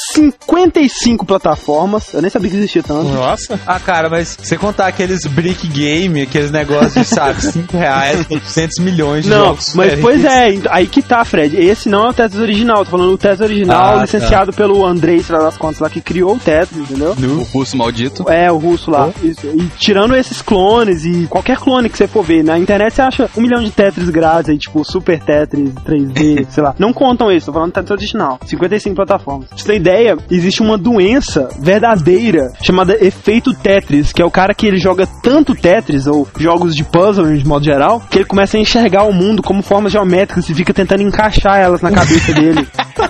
55 plataformas. Eu nem sabia que existia tanto. Nossa. Ah, cara, mas você contar aqueles brick game, aqueles negócios de, sabe, R$5, 800 milhões de jogos. Mas pois é, aí que tá, Fred. Esse não é o Tetris original. Tô falando do Tetris original, licenciado pelo Andrei, sei lá das contas lá, que criou o Tetris, entendeu? O russo maldito. É, o russo lá. Isso. E tirando esses clones e qualquer clone que você for ver, na internet você acha 1 milhão de Tetris grátis aí, tipo Super Tetris 3D, sei lá. Não contam isso, tô falando do Tetris original. 55 plataformas. Pra você ter ideia, existe uma doença verdadeira chamada efeito Tetris, que é o cara que ele joga tanto Tetris, ou jogos de puzzle de modo geral, que ele começa a enxergar o mundo como formas geométricas e fica tentando encaixar elas na cabeça dele.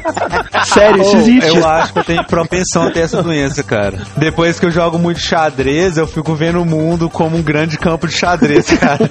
Sério, isso existe. Eu acho que eu tenho propensão a ter essa doença, cara. Depois que eu jogo muito xadrez, eu fico vendo o mundo como um grande campo de xadrez, cara.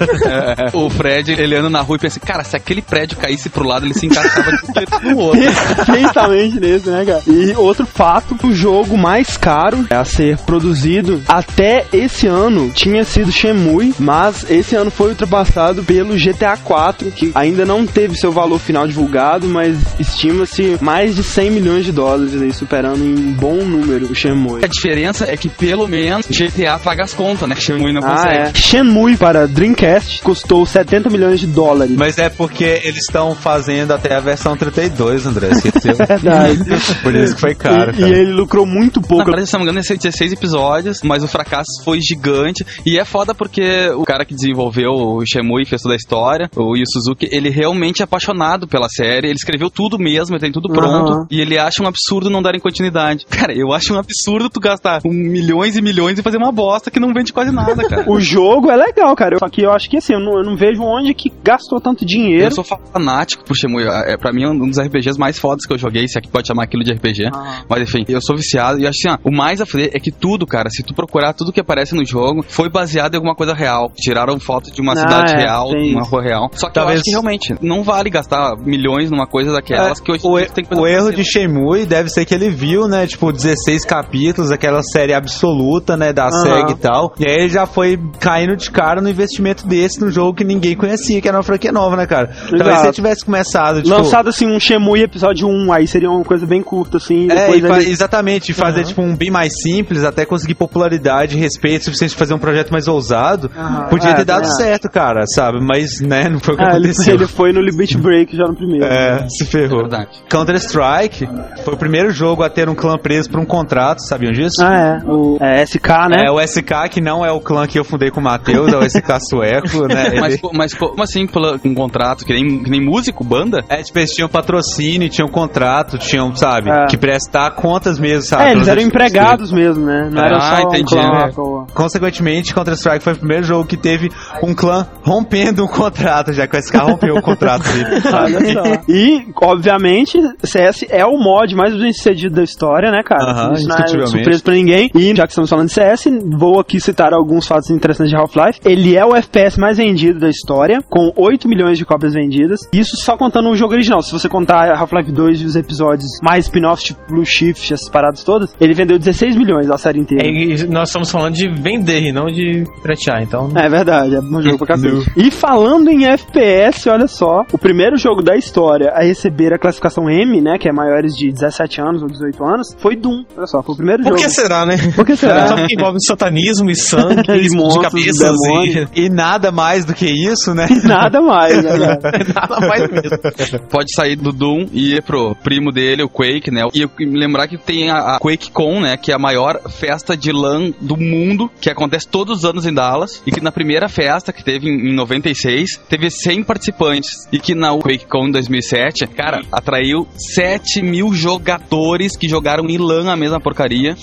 O Fred, ele anda na rua e pensa, cara, se aquele prédio caísse pro lado, ele se encaixava no outro. Justamente nesse, né, cara? E outro fato, o jogo mais caro a ser produzido até esse ano tinha sido Shenmue, mas esse ano foi ultrapassado pelo GTA 4, que ainda não teve seu valor final divulgado, mas estima-se mais de 100 milhões de dólares aí, superando em um bom número o Shenmue. A diferença é que pelo menos GTA paga as contas, né? Shenmue não consegue. Shenmue para Dreamcast custou 70 milhões de dólares. Mas é porque eles estão fazendo até a versão 32, André. É verdade. Por isso que foi caro. E ele lucrou muito pouco. Na verdade, se não me engano, ia ser 16 episódios, mas o fracasso foi gigante. E é foda porque o cara que desenvolveu o Shenmue e fez toda a história, o Yu Suzuki, ele realmente é apaixonado pela série. Ele escreveu tudo mesmo, ele tem tudo pronto. E ele acha um absurdo não darem continuidade. Cara, eu acho um absurdo tu gastar milhões e milhões e fazer uma bosta que não vende quase nada, cara. O jogo é legal, cara. Só que eu acho que assim, eu não vejo onde que gastou tanto dinheiro. Eu sou fanático por Shenmue. Pra mim é um dos RPGs mais fodas que eu joguei, se aqui pode chamar aquilo de RPG. Mas enfim, eu sou viciado e acho assim, o mais a fuder é que tudo, cara, se tu procurar tudo que aparece no jogo, foi baseado em alguma coisa real. Tiraram foto de uma cidade real, uma rua real. Só que talvez eu acho que realmente não vale gastar milhões numa coisa daquelas que hoje tem que fazer. O erro de Shenmue deve ser que ele viu, né, tipo, 16 capítulos, aquela série absoluta, né, da SEG e tal. E aí ele já foi caindo de cara no investimento desse no jogo que ninguém conhecia, que era uma franquia nova, né, cara? Talvez se ele tivesse começado, tipo, lançado assim um Shenmue episódio 1, aí seria uma coisa bem curta, assim. Exatamente, fazer tipo um bem mais simples, até conseguir popularidade, respeito suficiente pra fazer um projeto mais ousado. Podia ter dado certo, cara, sabe? Mas, né, não foi o que aconteceu. Ele foi no Limit Break já no primeiro. Se ferrou. Counter-Strike foi o primeiro jogo a ter um clã preso por um contrato, sabiam disso? O SK, né? É o SK, que não é o clã que eu fundei com o Matheus, é o SK sueco, né? Mas como assim um contrato? Que nem músico, banda? Tipo, eles tinham patrocínio, tinham contrato, tinham, sabe, que prestar contas mesmo, sabe? Eles eram empregados mesmo, né? Não era só entendi. Consequentemente, Counter-Strike foi o primeiro jogo que teve um clã rompendo um contrato, já que o SK rompeu o contrato dele. Olha só. E, obviamente, CS é o mod mais bem sucedido da história, né, cara? Isso não é surpresa pra ninguém. E, já que estamos falando de CS, vou aqui citar alguns fatos interessantes de Half-Life. Ele é o FPS mais vendido da história, com 8 milhões de cópias vendidas. Isso só contando o jogo original. Se você contar Half-Life 2 e os episódios mais spin-offs, tipo Blue Shift, essas paradas todas, ele vendeu 16 milhões a série inteira. E nós estamos falando de vender e não de piratear, então... É verdade, é um jogo pra cacete. E falando em FPS, olha só, o primeiro jogo da história a receber a classificação M, né, que é maiores de 17 anos ou 18 anos, foi Doom. Olha só, foi o primeiro jogo. Por que será, né? Por que será? Só que envolve satanismo e sangue e monstros, de cabeças e nada mais do que isso, né? Nada mais, né? Nada mais mesmo. Pode sair do Doom e ir pro primo dele, o Quake, né? E lembrar que tem a QuakeCon, né? Que é a maior festa de LAN do mundo, que acontece todos os anos em Dallas, e que na primeira festa, que teve em 96, teve 100 participantes, e que na QuakeCon em 2007, cara, atraiu 7 mil jogadores que jogaram em LAN a mesma porcaria.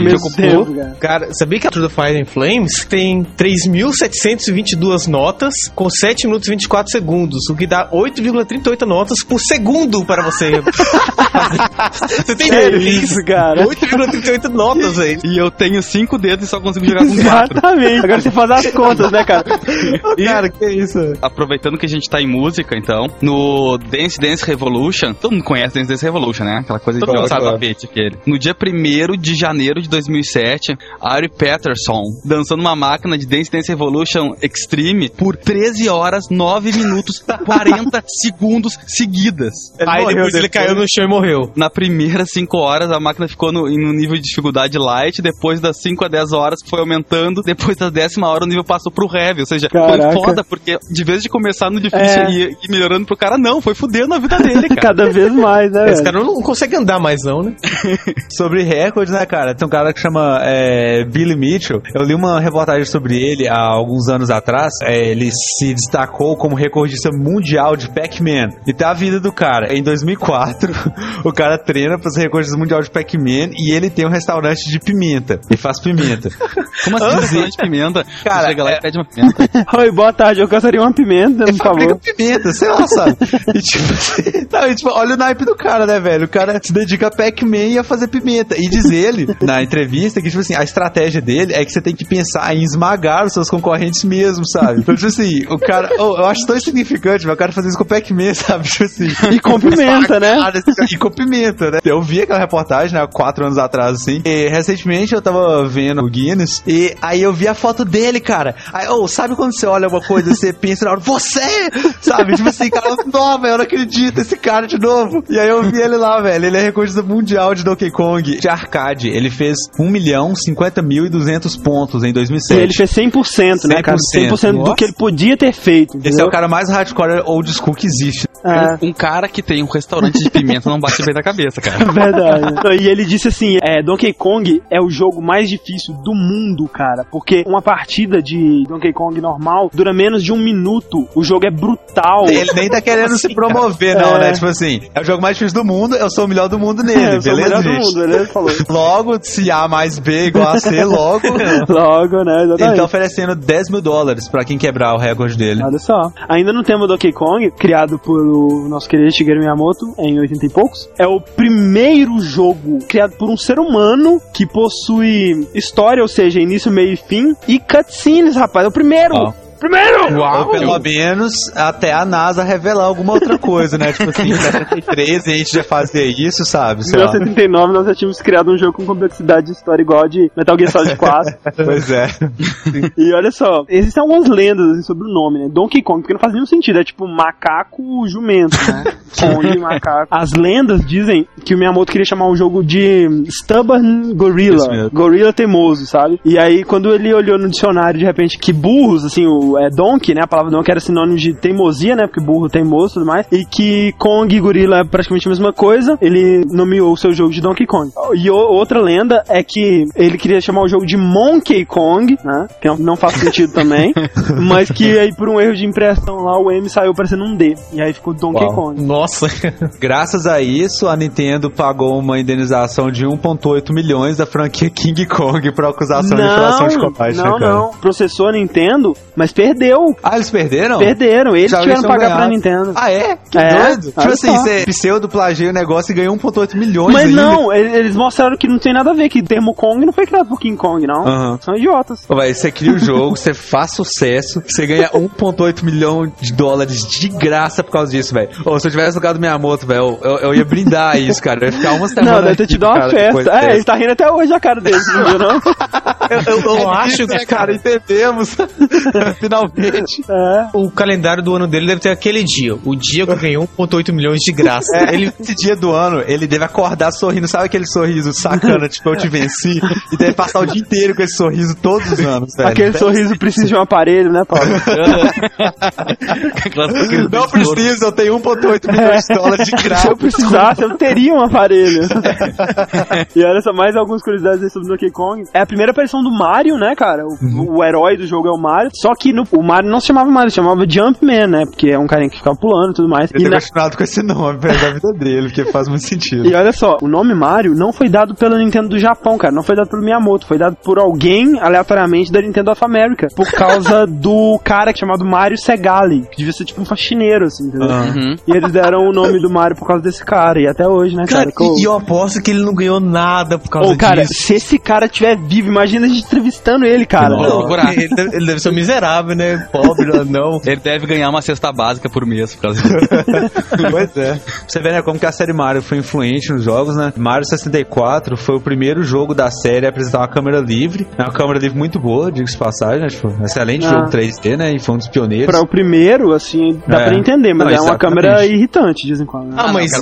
Cara, sabia que a Through the Fire and Flames tem 3.722 notas com 7 minutos e 24 segundos, o que dá 8,38 notas por segundo para você. Você tem isso, cara? 8,38 notas, velho. E eu tenho 5 dedos e só consigo jogar jogar com 4. Exatamente. Agora você faz as contas, né, cara? Cara, que isso? Aproveitando que a gente tá em música, então, no Dance Dance Revolution, todo mundo conhece Dance Dance Revolution, né? Aquela coisa de dançar tapete aquele. No dia 1º de janeiro de 2007, Ari Patterson dançando uma máquina de Dance Dance Revolution Extreme por 13 horas, 9 minutos, 40 segundos seguidas. Aí depois ele caiu no chão e morreu. Na primeira 5 horas, a máquina ficou no nível de dificuldade light, depois das 5 a 10 horas foi aumentando, depois da 10ª hora o nível passou pro heavy, ou seja, Caraca. foi foda, porque de vez de começar no difícil e melhorando pro cara, não, foi fudendo a vida dele, cara. Cada vez mais, né, Esse velho? cara não consegue andar mais não, né? Sobre recordes, né, cara? Tem um cara que chama Billy Mitchell. Eu li uma reportagem sobre ele há alguns anos atrás. Ele se destacou como recordista mundial de Pac-Man. E tá a vida do cara. Em 2004, o cara treina pra ser recordista mundial de Pac-Man e ele tem um restaurante de pimenta. E faz pimenta. Como assim, restaurante de pimenta? Cara, você chega lá e pede uma pimenta. Oi, boa tarde, eu gostaria uma pimenta, por Fabrica favor. pimenta, sei lá, sabe? E tipo assim, não, e, tipo, olha o naipe do cara, né, velho? O cara se dedica a Pac-Man e a fazer pimenta. E diz ele, na entrevista, que tipo assim, a estratégia dele é que você tem que pensar em esmagar os seus concorrentes mesmo, sabe? Então, tipo assim, o cara, eu acho tão insignificante, velho, o cara fazer isso com Pac-Man, sabe? Tipo assim. E com pimenta, né? E com pimenta, né? Eu vi aquela reportagem, né, 4 anos atrás, assim. E recentemente eu tava vendo o Guinness e aí eu vi a foto dele, cara. Aí, sabe quando você olha uma coisa e você pensa na hora, você! Sabe? Tipo assim, cara, não, velho, eu não acredito, esse cara de novo. E aí eu vi ele lá, velho. Ele é recordista mundial de Donkey Kong de arcade. Ele fez 1.050.200 pontos em 2007. E ele fez 100%, né, cara? 100% do que ele podia ter feito. Entendeu? Esse é o cara mais hardcore old school que existe. Um cara que tem um restaurante de pimenta não bate bem na cabeça, cara. Verdade. E ele disse assim, Donkey Kong é o jogo mais difícil do mundo, cara, porque uma partida de Donkey Kong normal dura menos de 1 minuto. O jogo é brutal. Ele nem tá querendo se promover, não, né? Tipo assim, é o jogo mais difícil do mundo, eu sou o melhor do mundo nele, eu sou beleza, o melhor gente? do mundo, ele falou. Logo, se A mais B é igual a C, logo... Logo, né? Exatamente. Ele tá oferecendo $10 mil pra quem quebrar o recorde dele. Olha só. Ainda no tema Donkey Kong, criado pelo nosso querido Shigeru Miyamoto em 80 e poucos, é o primeiro jogo criado por um ser humano que possui história, ou seja, início, meio e fim, e cutscenes, rapaz. É o primeiro! Primeiro! Ou pelo menos até a NASA revelar alguma outra coisa, né? Tipo assim, em 73 a gente já fazia isso, sabe? Em 1979 nós já tínhamos criado um jogo com complexidade de história igual a de Metal Gear Solid 4. Pois é. E olha só, existem algumas lendas assim, sobre o nome, né? Donkey Kong, porque não faz nenhum sentido, é tipo macaco jumento, né? Kong, macaco. As lendas dizem que o Miyamoto queria chamar o jogo de Stubborn Gorilla, gorila teimoso, sabe? E aí quando ele olhou no dicionário, de repente, que burros, assim, Donkey, né? A palavra Donkey era sinônimo de teimosia, né? Porque burro, teimoso e tudo mais. E que Kong e gorila é praticamente a mesma coisa. Ele nomeou o seu jogo de Donkey Kong. E outra lenda é que ele queria chamar o jogo de Monkey Kong, né? Que não faz sentido também. Mas que aí por um erro de impressão lá, o M saiu parecendo um D. E aí ficou Donkey Kong. Nossa. Graças a isso, a Nintendo pagou uma indenização de 1,8 milhões da franquia King Kong por acusação de infração de combate. Não. Processou a Nintendo, mas perdeu. Ah, eles perderam? Perderam. Eles tiveram que pagar pra Nintendo. Ah, é? Que doido. Tipo assim, você pseudo-plagiou o negócio e ganhou 1,8 milhões. Mas ainda. não, eles mostraram que não tem nada a ver, que o termo Kong não foi criado por King Kong, não. São idiotas. Véi, você cria o jogo, você faz sucesso, você ganha 1,8 milhão de dólares de graça por causa disso, velho. Ou se eu tivesse jogado Miyamoto, velho, eu ia brindar isso, cara. Eu ia ficar uma semana. Não, deve ter te dado uma festa. Ele tá rindo até hoje a cara dele, não viu, não? Eu acho que, cara, entendemos. Finalmente. O calendário do ano dele deve ter aquele dia. O dia que ganhou 1,8 milhões de graça. Esse dia do ano, ele deve acordar sorrindo. Sabe aquele sorriso sacana, tipo, eu te venci? E deve passar o dia inteiro com esse sorriso todos os anos, velho. Aquele sorriso precisa de um aparelho, né, Paulo? Não precisa, eu tenho 1,8 milhões de dólares de graça. Se eu precisasse, eu teria um aparelho. E olha só, mais algumas curiosidades aí sobre o Donkey Kong. É a primeira aparição do Mario, né, cara? O herói do jogo é o Mario. Só que o Mario não se chamava Mario, se chamava Jumpman, né? Porque é um carinha que ficava pulando e tudo mais. Ele é continuado com esse nome da vida dele, porque faz muito sentido. E olha só, o nome Mario não foi dado pela Nintendo do Japão, cara. Não foi dado pelo Miyamoto. Foi dado por alguém, aleatoriamente, da Nintendo of America. Por causa do cara chamado Mario Segali, que devia ser tipo um faxineiro, assim, entendeu? E eles deram deram o nome do Mario por causa desse cara, e até hoje, né, cara? E eu aposto que ele não ganhou nada por causa cara, disso. se esse cara estiver vivo, imagina a gente entrevistando ele, cara. Não, ele deve ser um miserável, né? Pobre, não. Ele deve ganhar uma cesta básica por mês por causa disso. Pois é. Você vê, né, como que a série Mario foi influente nos jogos, né? Mario 64 foi o primeiro jogo da série a apresentar uma câmera livre. É uma câmera livre muito boa, diga-se de passagem, né? Tipo, excelente jogo 3D, né? E foi um dos pioneiros. Pra o primeiro, assim, dá pra entender, mas é uma câmera irritante de vez em quando. Né? Mas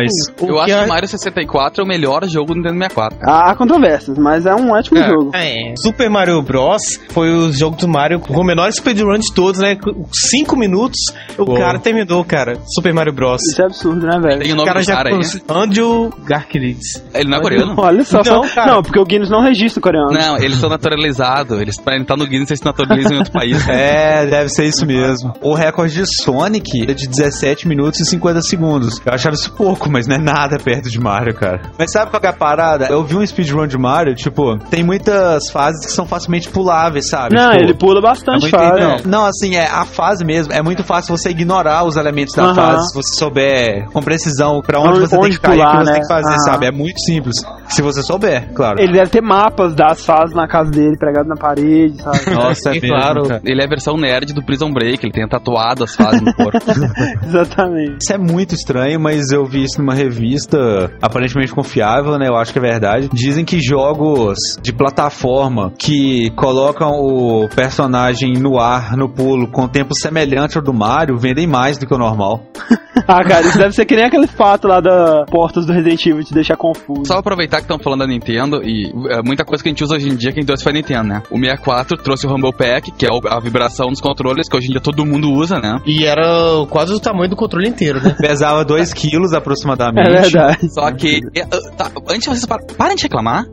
eu acho que o Mario 64 é o melhor jogo do Nintendo 64. Há controvérsias, mas é um ótimo jogo. Super Mario Bros. Foi o jogo do Mario com o menor speedrun de todos, né? 5 minutos, o cara terminou, cara. Super Mario Bros. Isso é absurdo, né, velho? Tem o nome cara do já cara aí. Andrew Garkritz. Ele não é coreano? Olha só. Não, porque o Guinness não registra o coreano. Não, eles são naturalizados. Pra entrar no Guinness, eles se naturalizam em outro país. Deve ser isso mesmo. O recorde de Sonic é de 17 minutos e 50 segundos. Eu achava isso pouco, mas não é nada perto de Mario, cara. Mas sabe qual que é a parada? Eu vi um speedrun de Mario, tipo, tem muitas fases que são facilmente puláveis, sabe? Não, tipo, ele pula bastante fase. Não, assim, a fase mesmo. É muito fácil você ignorar os elementos da fase se você souber com precisão pra onde você tem que cair, o que você tem que fazer, sabe? É muito simples. Se você souber, claro. Ele deve ter mapas das fases na casa dele, pregado na parede, sabe? Nossa, é mesmo, claro. cara. Ele é a versão nerd do Prison Break, ele tem tatuado as fases no corpo. Exatamente. Isso é muito estranho, mas eu vi isso numa revista aparentemente confiável, né? Eu acho que é verdade. Dizem que jogos de plataforma que colocam o personagem no ar, no pulo, com tempo semelhante ao do Mario, vendem mais do que o normal. Cara, isso deve ser que nem aquele fato lá da portas do Resident Evil te deixar confuso. Só aproveitar que estão falando da Nintendo, e muita coisa que a gente usa hoje em dia, quem trouxe foi a Nintendo, né? O 64 trouxe o Rumble Pack, que é a vibração dos controles, que hoje em dia todo mundo usa, né? E era quase o tamanho do controle inteiro, né? Pesava 2 quilos aproximadamente. É verdade. Só que, antes vocês parem de reclamar.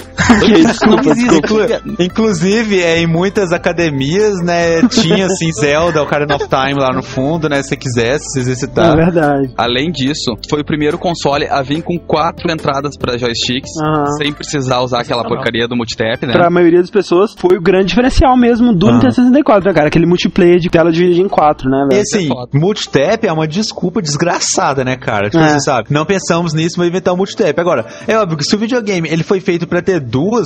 Desculpa. Inclusive, em muitas academias, né, tinha assim Zelda, Ocarina of Time lá no fundo, né, se você quisesse se exercitar. É verdade. Além disso, foi o primeiro console a vir com 4 entradas pra joysticks, sem precisar usar aquela porcaria do multitap, né? Pra maioria das pessoas, foi o grande diferencial mesmo do Nintendo 64, né, cara? Aquele multiplayer de tela dividida em 4, né, velho? E assim, multitap é uma desculpa desgraçada, né, cara? Tipo, você sabe, não pensamos nisso, vamos inventar o multitap. Agora, é óbvio que se o videogame ele foi feito pra ter duas,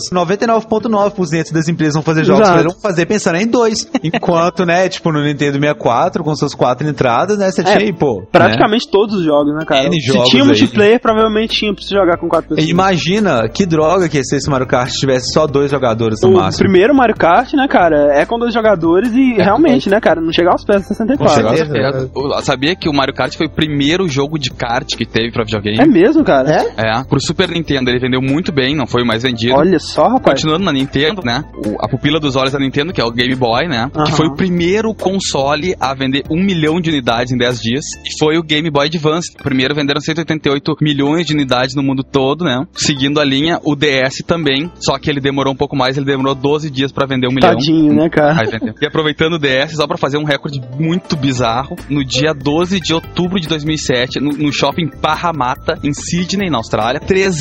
99,9% das empresas vão fazer jogos, mas vão fazer pensando em 2. Enquanto, né, tipo, no Nintendo 64, com suas 4 entradas, né, você tinha aí, pô... Praticamente todos os jogos, né, cara? Se tinha multiplayer, provavelmente tinha pra você jogar com 4 pessoas. Imagina que droga que ia ser se Mario Kart tivesse só 2 jogadores no máximo. O primeiro Mario Kart, né, cara, é com 2 jogadores e realmente, né, cara, não chega aos pés do 64. Sabia que o Mario Kart foi o primeiro jogo de kart que teve pra videogame? É mesmo, cara? Pro Super Nintendo ele vendeu muito bem, não foi o mais vendido. Olha só, rapaz. Continuando na Nintendo, né, a pupila dos olhos da Nintendo, que é o Game Boy, né, que foi o primeiro console a vender 1 milhão de unidades em 10 dias, e foi o Game Boy Advance. Primeiro venderam 188 milhões de unidades no mundo todo, né, seguindo a linha, o DS também, só que ele demorou um pouco mais, ele demorou 12 dias pra vender 1 milhão. Tadinho, né, cara? E aproveitando o DS, só pra fazer um recorde muito bizarro, no dia 12 de outubro de 2007, no shopping Parramatta, em Sydney, na Austrália,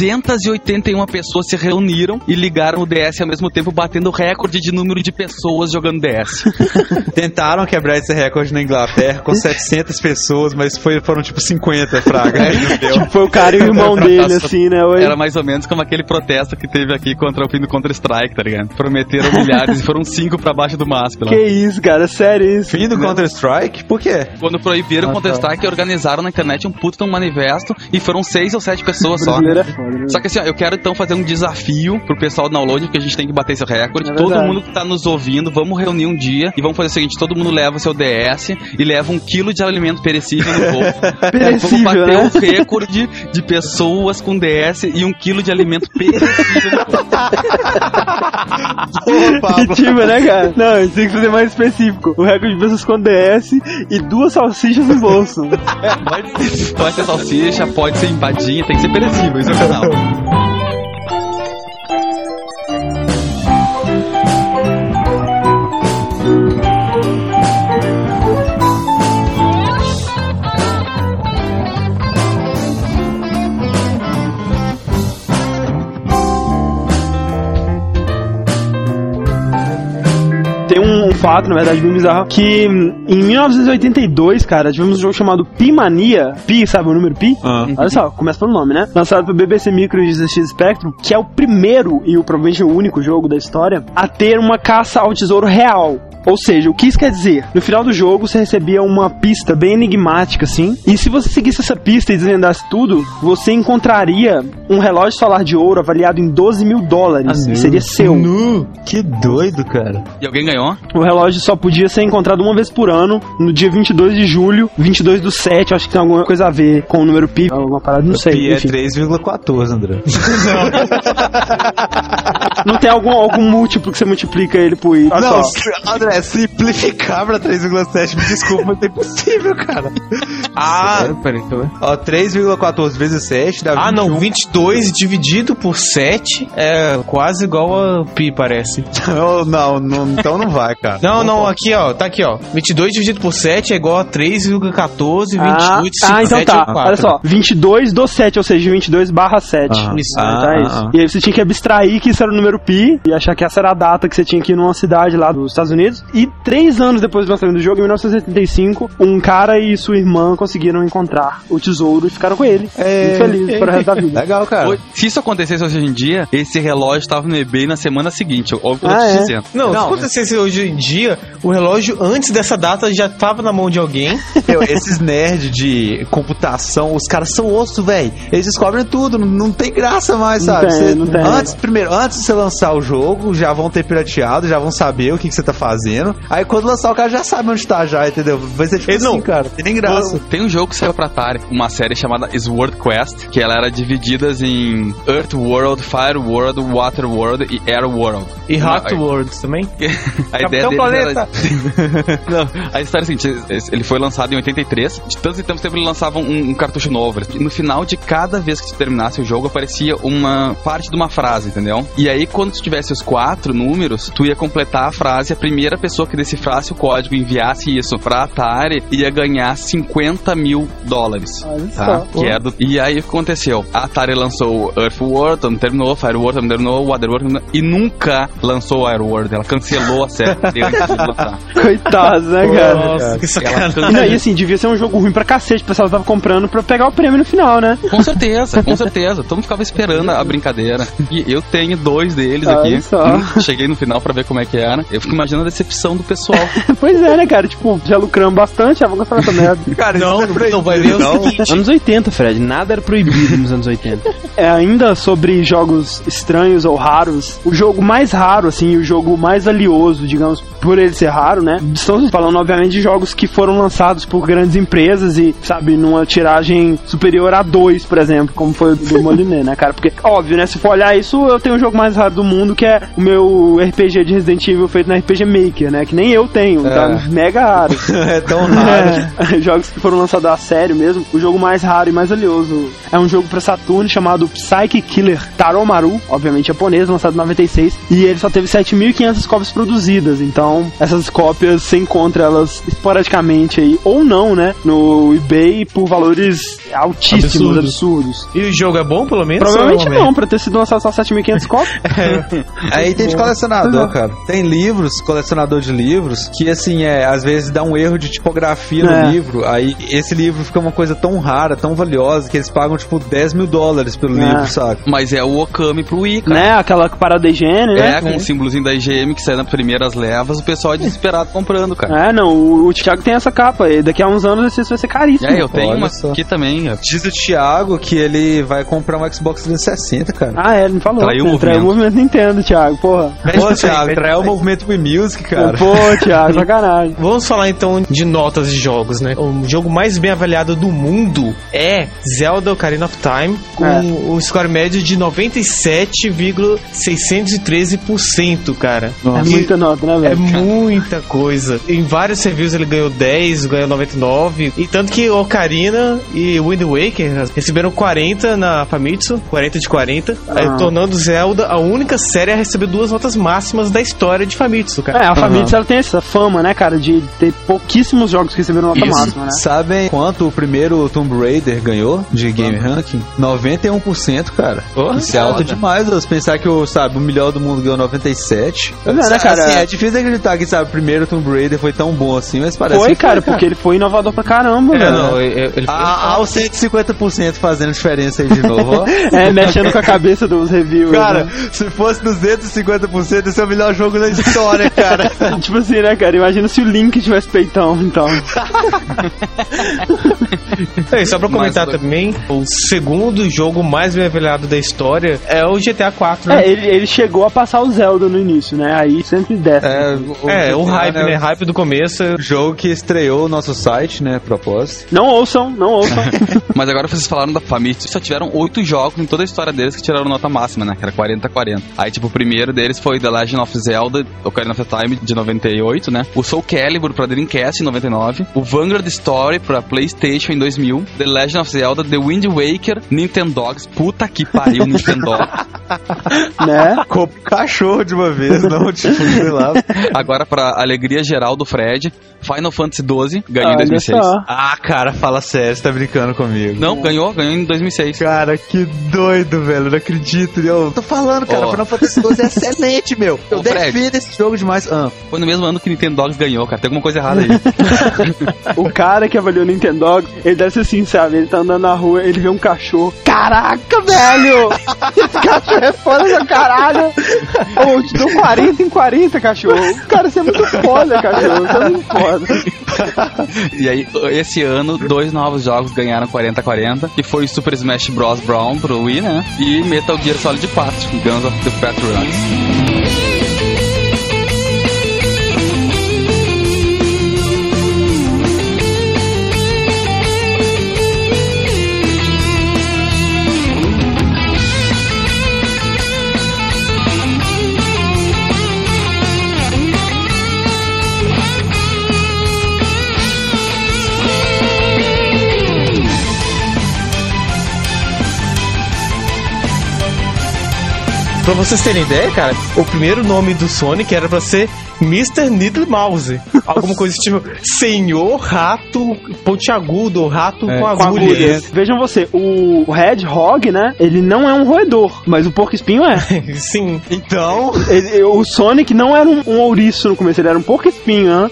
381 pessoas se reuniram e ligaram o DS ao mesmo tempo, batendo o recorde de número de pessoas jogando DS. Tentaram quebrar esse recorde na Inglaterra com 700 pessoas, mas foram tipo 50 fraga. Tipo, foi o cara e o irmão dele, assim, né? Era mais ou menos como aquele protesto que teve aqui contra o fim do Counter-Strike, tá ligado? Prometeram milhares e foram 5 pra baixo do MASP lá. Que isso, cara, sério isso. Fim do Counter-Strike? Por quê? Quando proibiram o Counter-Strike, organizaram na internet um puto de um manifesto e foram 6 ou 7 pessoas só. Só que assim, ó, eu quero então fazer um desafio pro pessoal do download, porque a gente tem que bater esse recorde. Todo mundo que tá nos ouvindo, vamos reunir um dia e vamos fazer o seguinte, todo mundo leva o seu DS e leva 1 quilo de alimento perecível no voo. Vamos bater o recorde de pessoas com DS e 1 quilo de alimento perecível no voo. Tipo, né, cara? Não, a gente tem que fazer mais específico. O recorde de pessoas com DS e 2 salsichas no bolso. Pode ser salsicha, pode ser empadinha, tem que ser perecível, isso é o canal. Tem um fato, na verdade, bem bizarro, que em 1982, cara, tivemos um jogo chamado Pi-Mania. Pi, sabe o número Pi? Olha só, começa pelo nome, né? Lançado pelo BBC Micro e ZX Spectrum, que é o primeiro e provavelmente o único jogo da história a ter uma caça ao tesouro real. Ou seja, o que isso quer dizer? No final do jogo, você recebia uma pista bem enigmática, assim, e se você seguisse essa pista e desvendasse tudo, você encontraria um relógio solar de ouro avaliado em $12 mil, e seria seu. Que doido, cara. E alguém ganhou? O relógio só podia ser encontrado uma vez por ano, no dia 22 de julho, 22/7, acho que tem alguma coisa a ver com o número pi, alguma parada, não sei. Pi é 3,14, André. Não tem algum múltiplo que você multiplica ele por i? Não, André, simplificar pra 3,7, me desculpa, mas é impossível, cara. Peraí. Ó, 3,14 vezes 7 dá 21. Não, 22 dividido por 7 é quase igual a pi, parece. Não, então não vai, cara. Não, aqui, ó, tá aqui, ó. 22 dividido por 7 é igual a 3,14, 28, 57, então tá, 4. olha só, 22 do 7, ou seja, 22/7. Isso. Tá isso. E aí você tinha que abstrair que isso era o número pi e achar que essa era a data que você tinha que ir numa cidade lá dos Estados Unidos. E 3 anos depois do lançamento do jogo, em 1985, um cara e sua irmã conseguiram encontrar o tesouro e ficaram com ele. Muito felizes para o resto da vida. Legal, cara. Se isso acontecesse hoje em dia, esse relógio tava no eBay na semana seguinte. Óbvio que eu tô te dizendo. Não, se acontecesse hoje em dia, o relógio antes dessa data já tava na mão de alguém. Esses nerds de computação, os caras são osso, velho. Eles descobrem tudo, não tem graça mais, sabe? Não tem. Antes de você lançar o jogo, já vão ter pirateado, já vão saber o que você tá fazendo. Aí quando lançar, o cara já sabe onde tá já, entendeu? Vai ser tipo assim, cara. Tem nem graça. Tem um jogo que saiu pra Atari, uma série chamada Sword Quest, que ela era dividida em Earth World, Fire World, Water World e Air World. E Hot World também. A ideia dele Planeta. Não, a história é a seguinte, ele foi lançado em 83, de tantos e tantos tempos ele lançava um cartucho novo. E no final de cada vez que tu terminasse o jogo, aparecia uma parte de uma frase, entendeu? E aí, quando tu tivesse os 4 números, tu ia completar a frase, a primeira pessoa que decifrasse o código e enviasse isso pra Atari ia ganhar $50 mil. Tá? E aí o que aconteceu? A Atari lançou Earth World, não terminou, Fire World não terminou, Water World e nunca lançou Air World. Ela cancelou a série antes de lançar. Coitado, né, cara? Nossa, que sacanagem. E assim, devia ser um jogo ruim pra cacete, o pessoal tava comprando pra pegar o prêmio no final, né? Com certeza. Todo mundo ficava esperando a brincadeira. E eu tenho 2 deles aqui. Cheguei no final pra ver como é que era. Eu fico imaginando a decepção do pessoal. Pois é, né, cara? Tipo, já lucramos bastante, já vou gostar dessa merda. Cara, não vai ver o seguinte. Anos 80, Fred. Nada era proibido nos anos 80. Ainda sobre jogos estranhos ou raros, o jogo mais raro, assim, o jogo mais valioso, digamos, por ele ser raro, né? Estamos falando, obviamente, de jogos que foram lançados por grandes empresas e, sabe, numa tiragem superior a 2, por exemplo, como foi o do Moliné, né, cara? Porque, óbvio, né? Se for olhar isso, eu tenho o jogo mais raro do mundo, que é o meu RPG de Resident Evil feito na RPG Maker, né? Que nem eu tenho, tá mega raro. É tão raro. Jogos que foram lançados a sério mesmo. O jogo mais raro e mais valioso é um jogo pra Saturn chamado Psyche Killer Taromaru, obviamente japonês, lançado em 96, e ele só teve 7.500 cópias produzidas, então essas cópias você encontra elas esporadicamente aí, ou não, né, no eBay por valores altíssimos, absurdos. E o jogo é bom, pelo menos? Provavelmente não, pra ter sido lançado só 7.500 cópias. Aí tem de colecionador, cara. Tem livros, colecionador de livros, que assim, às vezes dá um erro de tipografia no livro, aí esse livro fica uma coisa tão rara, tão valiosa, que eles pagam tipo $10 mil pelo livro, sabe? Mas é o Okami pro Wii, cara. Né, aquela parada da IGN, né? Com o símbolozinho da IGM que sai nas primeiras levas, o pessoal é desesperado comprando, cara. O Thiago tem essa capa, e daqui a uns anos esse vai ser caríssimo. Eu tenho uma aqui também. Diz o Thiago que ele vai comprar um Xbox 360, cara. Ele me falou. Traiu o movimento Nintendo, Thiago, porra. Pô, Thiago, traiu o movimento Wii Music, cara. Pô, Thiago, sacanagem. Vamos falar então de notas de jogos, né? O jogo mais bem avaliado do mundo é Zelda Ocarina of Time, com o score médio de 97,613%, cara. Nossa. É muita nota, né, velho? É muita coisa. Em vários reviews ele ganhou 10, ganhou 99, e tanto que Ocarina e Wind Waker receberam 40 na Famitsu, 40 de 40, tornando Zelda a única série a receber 2 notas máximas da história de Famitsu, cara. A Famitsu ela tem essa fama, né, cara, de ter pouquíssimos jogos que receberam nota máxima, né? Sabem quanto o primeiro Tomb Raider ganhou de Game Ranking? 91%, cara. Isso é alto demais, se pensar que o melhor do mundo ganhou 97%. Né, cara? Assim, é difícil acreditar que, o primeiro Tomb Raider foi tão bom assim, mas parece foi, que foi, cara, porque ele foi inovador pra caramba, velho. Não, ele os 150% fazendo diferença aí de novo, ó. Mexendo com a cabeça dos reviews. Cara, né? se fosse 250%, esse é o melhor jogo da história, cara. Tipo assim, né, cara? Imagina se o Link tivesse peitão, então. Só pra comentar também, o segundo jogo mais bem avaliado da história é o GTA 4, né? Ele chegou a passar o Zelda no início, né? Aí sempre desce. O hype, né? Hype do começo. O jogo que estreou o nosso site, né? Propósito. Não ouçam. Mas agora vocês falaram da Famitsu, só tiveram 8 jogos em toda a história deles que tiraram nota máxima, né? Que era 40-40. Aí, tipo, o primeiro deles foi The Legend of Zelda, Ocarina of Time, de 98, né? O Soul Calibur pra Dreamcast, em 99. O Vanguard Story pra PlayStation, em 2000. The Legend of Zelda, The Wind Waker, Nintendogs. Puta que pariu, Nintendogs. Né? Como cachorro de uma vez, não, tipo, sei lá. Agora, pra alegria geral do Fred, Final Fantasy XII, ganhou em 2006. Ah, cara, fala sério, você tá brincando comigo. Não, ganhou em 2006. Cara, que doido, velho, não acredito. Eu tô falando, cara, Final Fantasy XII é excelente, meu. Eu defendo esse jogo demais. Foi no mesmo ano que Nintendogs ganhou, cara, tem alguma coisa errada aí. O cara que avaliou Nintendogs, ele deve ser assim, sabe? Ele tá andando na rua, ele vê um cachorro. Caraca, velho! Esse cachorro é foda pra caralho! Eu te dou 40 em 40, cachorro. Cara, você é muito foda, cachorro. Você é muito foda. E aí, esse ano, 2 novos jogos ganharam 40-40, que foi Super Smash Bros. Brawl pro Wii, né? E Metal Gear Solid 4, Guns of the Patriots. Pra vocês terem ideia, cara, o primeiro nome do Sonic era pra ser Mr. Needle Mouse. Alguma coisa tipo Senhor Rato Pontiagudo, Rato com agulha. Vejam você, o Hedgehog, né? Ele não é um roedor, mas o porco-espinho é. Sim. Então, o Sonic não era um ouriço no começo, ele era um porco-espinho,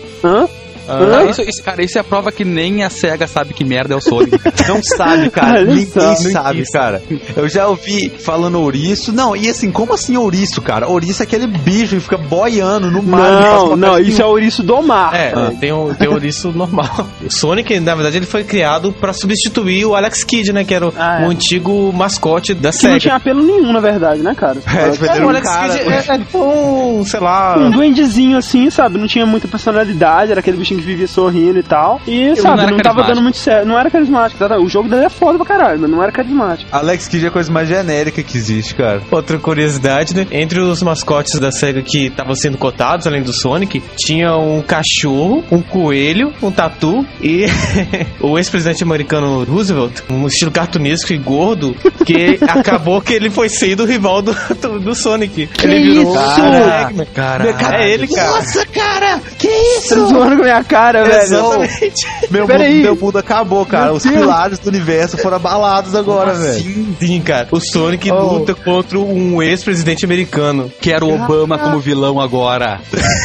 Isso é a prova que nem a SEGA sabe que merda é o Sonic. Não sabe, cara. Ninguém sabe, cara. Eu já ouvi falando ouriço. Não, e assim, como assim ouriço, cara? Ouriço é aquele bicho que fica boiando no mar. Não, isso é ouriço do mar. Tem ouriço normal. O Sonic, na verdade, ele foi criado pra substituir o Alex Kidd, né? Que era o antigo mascote da SEGA. Não tinha apelo nenhum, na verdade, né, cara? O Alex Kidd é sei lá... um duendezinho assim, sabe? Não tinha muita personalidade, era aquele bichinho que vivia sorrindo e tal. E, sabe, não tava dando muito certo. Não era carismático. O jogo dele é foda pra caralho, mas não era carismático. Alex Kidd é a coisa mais genérica que existe, cara. Outra curiosidade, né? Entre os mascotes da SEGA que estavam sendo cotados, além do Sonic, tinha um cachorro, um coelho, um tatu e o ex-presidente americano Roosevelt, um estilo cartunesco e gordo, que acabou que ele foi sendo o rival do Sonic. Ele virou... Cara, é ele, cara. Nossa, cara! Que isso? Tá zoando com a minha cara, velho. Exatamente. Meu mundo acabou, cara. Os pilares do universo foram abalados agora, velho. Sim, cara. O Sonic luta contra um ex-presidente americano. Quero o Obama como vilão agora.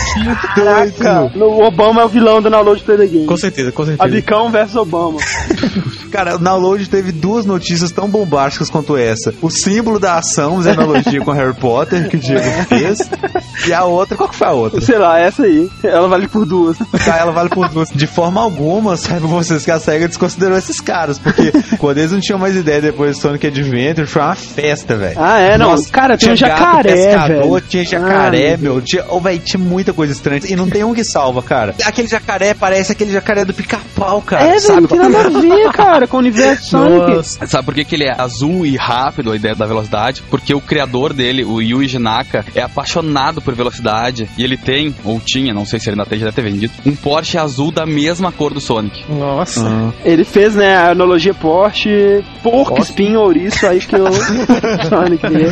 Caraca. O Obama é o vilão do Download Play the Game. Com certeza. Abicão versus Obama. Cara, o Download teve 2 notícias tão bombásticas quanto essa. O símbolo da ação, usando analogia com Harry Potter, que o Diego fez. E a outra, qual que foi a outra? Sei lá, essa aí. Ela vale por 2. Tá, ela vale por 2. De forma alguma, saibam vocês que a SEGA desconsiderou esses caras, porque quando eles não tinham mais ideia depois do Sonic Adventure, foi uma festa, velho. Não. Nossa, cara, tinha um jacaré, velho. Tinha jacaré, meu. Tinha muita coisa estranha. E não tem um que salva, cara. Aquele jacaré parece aquele jacaré do Pica-Pau, cara. Velho, não tem nada a ver, cara, com o universo Sonic. Sabe por que ele é azul e rápido, a ideia da velocidade? Porque o criador dele, o Yuji Naka, é apaixonado por velocidade. E ele tem, ou tinha, não sei se ele ainda tem, já deve ter vendido, um Porsche azul da mesma cor do Sonic. Nossa. Ele fez, né, a analogia Porsche, porco, espinho, ouriço, aí que o Sonic dele.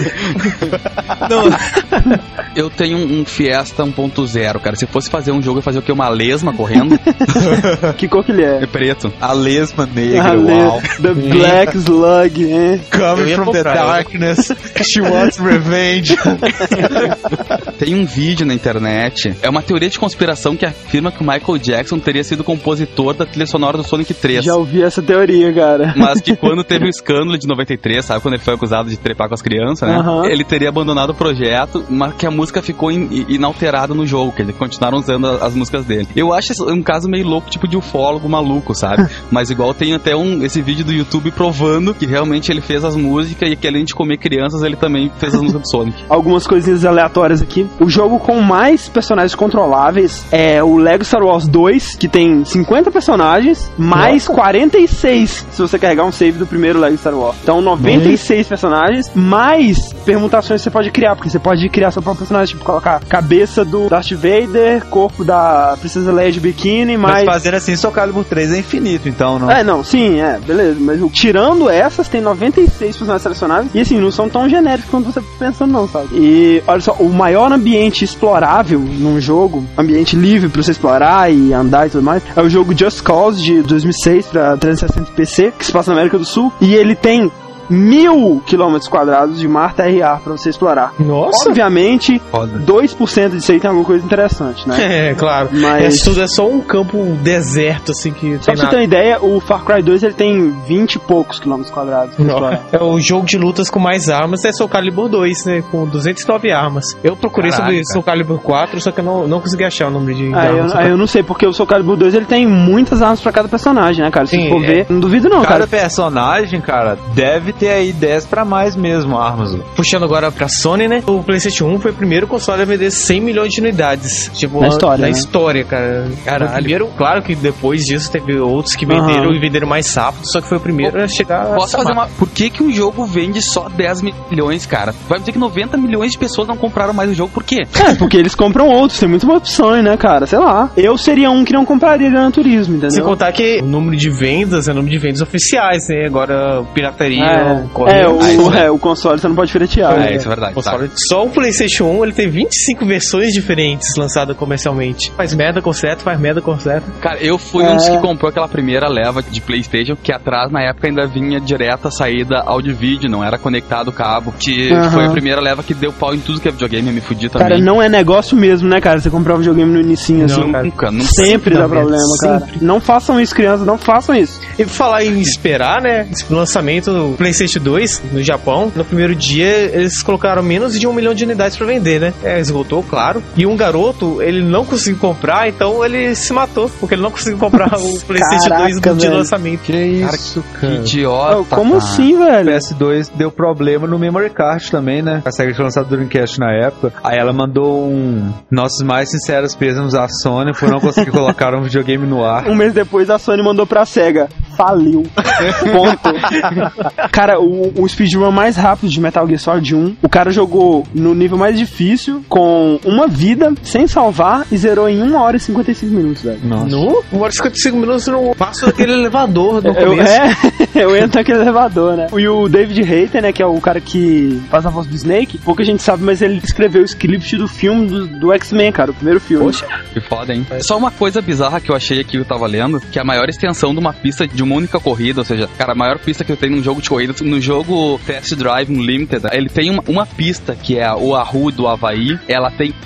Eu tenho um Fiesta 1.0, cara. Se fosse fazer um jogo, eu ia fazer o quê? Uma lesma correndo? Que cor que ele é? É preto. A lesma negra, uau. The Black Slug, hein? Coming from the darkness, she wants revenge. Tem um vídeo na internet, é uma teoria de conspiração que afirma que o Michael Jackson teria sido compositor da trilha sonora do Sonic 3. Já ouvi essa teoria, cara. Mas que quando teve o escândalo de 93, sabe? Quando ele foi acusado de trepar com as crianças, né? Ele teria abandonado o projeto, mas que a música ficou inalterada no jogo, que eles continuaram usando as músicas dele. Eu acho um caso meio louco, tipo de ufólogo maluco, sabe? Mas igual tem até esse vídeo do YouTube provando que realmente ele fez as músicas e que além de comer crianças, ele também fez as músicas do Sonic. Algumas coisinhas aleatórias aqui. O jogo com mais personagens controláveis é o Lego Star Wars 2, que tem 50 personagens, mais 46 se você carregar um save do primeiro Lego Star Wars. Então 96 personagens, mais permutações que você pode criar, porque você pode criar seu próprio personagem, tipo colocar cabeça do Darth Vader, corpo da Princesa Leia de biquíni, mas fazendo assim, Soul Calibur 3 é infinito, então não... Sim, beleza, mas tirando essas, tem 96 personagens selecionáveis, e assim, não são tão genéricos quanto você tá pensando não, sabe? E olha só, o maior ambiente explorável num jogo, ambiente livre pra você explorar e andar e tudo mais, é o jogo Just Cause de 2006 pra 360 PC, que se passa na América do Sul, e ele tem 1000 km² de mar, terra e ar pra você explorar. Nossa! Obviamente, 2% disso aí tem alguma coisa interessante, né? É, claro. Mas tudo é só um campo deserto, assim, que só pra você ter uma ideia, o Far Cry 2 ele tem 20 e poucos km² pra explorar. É o jogo de lutas com mais armas, é Soul Calibur 2, né? Com 209 armas. Eu procurei sobre Soul Calibur 4, só que eu não consegui achar o número de armas. Eu não sei, porque o Soul Calibur 2 ele tem muitas armas pra cada personagem, né, cara? Se for ver, não duvido não, cara. Cada personagem, cara, deve ter aí 10 pra mais mesmo armas. Puxando agora pra Sony, né? O PlayStation 1 foi o primeiro console a vender 100 milhões de unidades. Tipo, na história, cara. Caralho. O primeiro, claro que depois disso teve outros que venderam e venderam mais rápido, só que foi o primeiro a chegar. Posso fazer uma... Por que um jogo vende só 10 milhões, cara? Vai dizer que 90 milhões de pessoas não compraram mais o jogo, por quê? Porque eles compram outros, tem muitas opções, né, cara? Sei lá. Eu seria um que não compraria Gran Turismo, entendeu? Sem contar que o número de vendas é o número de vendas oficiais, né? Agora, pirataria... o console você não pode piratear. Isso é verdade. Só o PlayStation 1 ele tem 25 versões diferentes lançadas comercialmente. Faz merda, conserta. Cara, eu fui um dos que comprou aquela primeira leva de PlayStation, que atrás na época ainda vinha direto a saída áudio e vídeo, não era conectado o cabo. Que foi a primeira leva que deu pau em tudo que é videogame, eu me fudi também. Cara, não é negócio mesmo, né, cara? Você comprar um videogame no inicinho assim. Nunca. Sempre dá problema, cara. Não façam isso, crianças, não façam isso. E por falar em esperar, né? O lançamento do PlayStation 2 no Japão, no primeiro dia eles colocaram menos de 1 milhão de unidades pra vender, né? Esgotou, claro. E um garoto, ele não conseguiu comprar, então ele se matou, porque ele não conseguiu comprar o PlayStation 2 no dia do lançamento. Que isso, cara. Que idiota. Como assim, velho? O PS2 deu problema no memory card também, né? A Sega tinha lançado o Dreamcast na época. Aí ela mandou nossos mais sinceros pêsames à Sony por não conseguir colocar um videogame no ar. Um mês depois a Sony mandou pra Sega. Faliu. Ponto. Cara, o speedrun mais rápido de Metal Gear Solid 1, o cara jogou no nível mais difícil, com uma vida, sem salvar, e zerou em 1 hora e 55 minutos, velho. Nossa. 1 hora e 55 minutos no passo daquele elevador do começo. Eu entro naquele elevador, né? E o David Hayter, né, que é o cara que faz a voz do Snake, pouca gente sabe, mas ele escreveu o script do filme do X-Men, cara, o primeiro filme. Poxa, que foda, hein? Só uma coisa bizarra que eu achei aqui, eu tava lendo, que a maior extensão de uma pista de uma única corrida, ou seja, cara, a maior pista que eu tenho num jogo de corrida, no jogo Fast Drive Unlimited, ele tem uma pista, que é o Oahu do Havaí, ela tem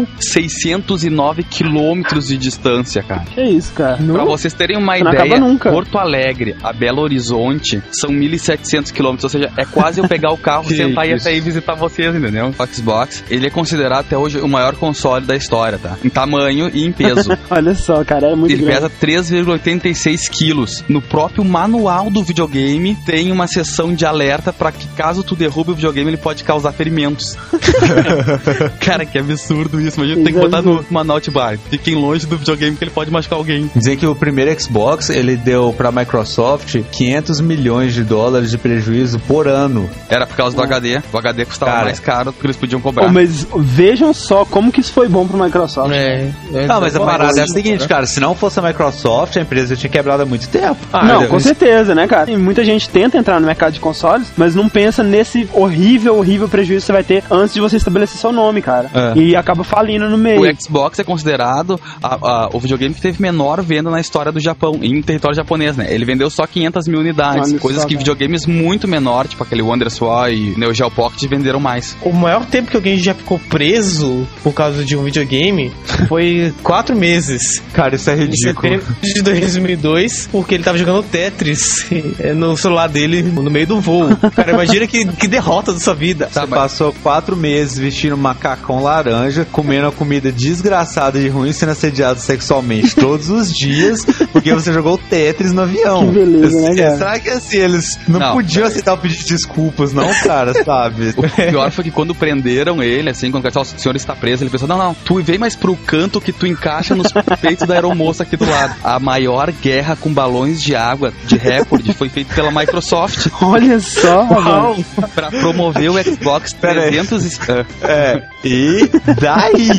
1.609 quilômetros de distância, cara. Que isso, cara? Pra vocês terem uma ideia, Porto Alegre a Belo Horizonte são 1.700 quilômetros, ou seja, é quase eu pegar o carro, sentar e até ir visitar vocês, entendeu? O Xbox, ele é considerado até hoje o maior console da história, tá? Em tamanho e em peso. Olha só, cara, é muito grande. Ele pesa 3,86 quilos. No próprio manual do videogame tem uma seção função de alerta pra que caso tu derrube o videogame, ele pode causar ferimentos. Cara, que absurdo isso. Imagina, tu tem que botar no manual de bar. Fiquem longe do videogame que ele pode machucar alguém. Dizem que o primeiro Xbox, ele deu pra Microsoft $500 milhões de prejuízo por ano. Era por causa do HD. O HD custava mais caro do que eles podiam cobrar. Mas vejam só como que isso foi bom pro Microsoft. Não, mas a parada é a seguinte, cara. Se não fosse a Microsoft, a empresa tinha quebrado há muito tempo. Não, com certeza, né, cara? E muita gente tenta entrar no mercado de consoles, mas não pensa nesse horrível prejuízo que você vai ter antes de você estabelecer seu nome, cara. E acaba falindo no meio. O Xbox é considerado o videogame que teve menor venda na história do Japão, em território japonês, né? Ele vendeu só 500 mil unidades, coisas que videogames muito menor, tipo aquele WonderSwan e Neo Geo Pocket, venderam mais. O maior tempo que alguém já ficou preso por causa de um videogame foi 4 meses. Cara, isso é ridículo. De 2002, porque ele tava jogando Tetris no celular dele no meio do voo. Cara, imagina que derrota da sua vida. Você passou 4 meses vestindo um macacão laranja, comendo uma comida desgraçada e ruim, sendo assediado sexualmente todos os dias, porque você jogou Tetris no avião. Que beleza, né, cara? Será que assim, eles não podiam aceitar o pedido de desculpas, não, cara, sabe? O pior foi que quando prenderam ele, assim, quando o senhor está preso, ele pensou, não, tu vem mais pro canto que tu encaixa nos peitos da aeromoça aqui do lado. A maior guerra com balões de água de recorde foi feita pela Microsoft. Olha só, mano. Pra promover o Xbox 300 e daí?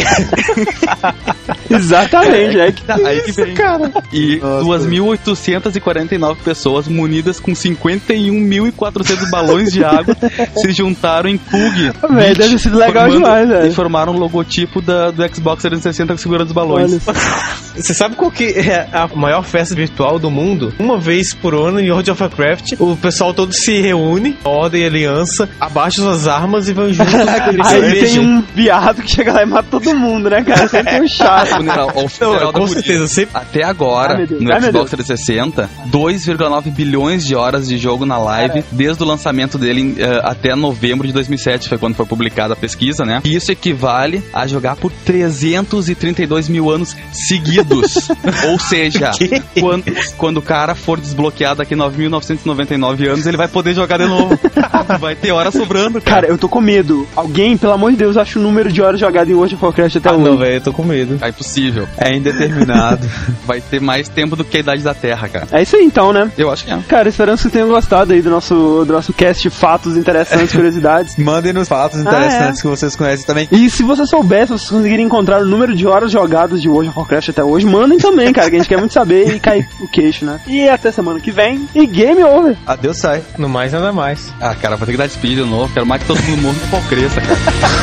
Exatamente, aí que vem. Cara. E 2.849 pessoas munidas com 51.400 balões de água se juntaram em Pug. Velho, deve ter sido legal demais, velho. E formaram o logotipo do Xbox 360 segurando os balões. Você sabe qual que é a maior festa virtual do mundo? Uma vez por ano em World of Warcraft, o pessoal todo se reúne, ordem e aliança, abaixa suas armas e vão juntos. Aí tem um viado que chega lá e mata todo mundo, né, cara? Sempre tem um chato. Com certeza, sempre. Até agora, no Xbox 360, 2,9 bilhões de horas de jogo na live, desde o lançamento dele até novembro de 2007, foi quando foi publicada a pesquisa, né? E isso equivale a jogar por 332 mil anos seguidos. Ou seja, quando o cara for desbloqueado daqui 9.999 anos, ele vai poder jogar de novo. Vai ter hora sobrando, cara. Cara, eu tô com medo. Alguém, pelo amor de Deus, acha o número de horas jogadas em World of Warcraft até hoje. Não, velho, eu tô com medo. É impossível. É indeterminado. Vai ter mais tempo do que a idade da Terra, cara. É isso aí então, né? Eu acho que é. Cara, esperamos que tenham gostado aí do nosso cast de fatos interessantes, curiosidades. Mandem nos fatos interessantes que vocês conhecem também. E se você souber, se vocês conseguirem encontrar o número de horas jogadas de World of Warcraft até hoje, mandem também, cara, que a gente quer muito saber e cair o queixo, né? E até semana que vem. E game over. Adeus, sai. No mais, nada mais. Ah, cara, vou ter que dar despedida de novo. Quero mais que todo mundo morra que pau cresça, cara.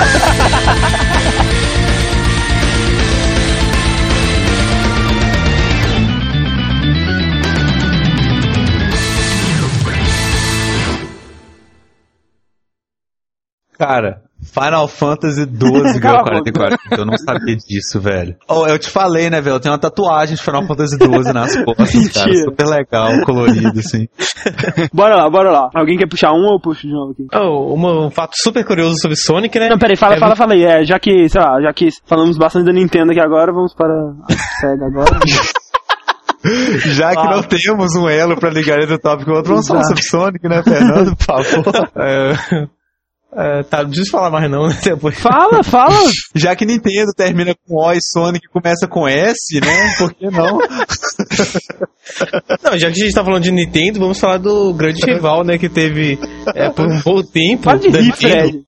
Cara, Final Fantasy XII ganhou 44. Eu não sabia disso, velho. Oh, eu te falei, né, velho? Eu tenho uma tatuagem de Final Fantasy XII nas costas, cara. Super legal, colorido, assim. Bora lá. Alguém quer puxar um ou eu puxo de novo aqui? Um fato super curioso sobre Sonic, né? Não, peraí, fala aí. Já que falamos bastante da Nintendo aqui agora, vamos para a SEGA agora. Já que não temos um elo pra ligar entre o tópico e o outro, vamos falar sobre Sonic, né, Fernando? Por favor. Tá, não precisa falar mais não, né? Depois. Fala! Já que Nintendo termina com O e Sonic começa com S, né? Por que não? Não, já que a gente tá falando de Nintendo, vamos falar do grande rival, né? Que teve por um bom tempo. Fala de rir, Fred.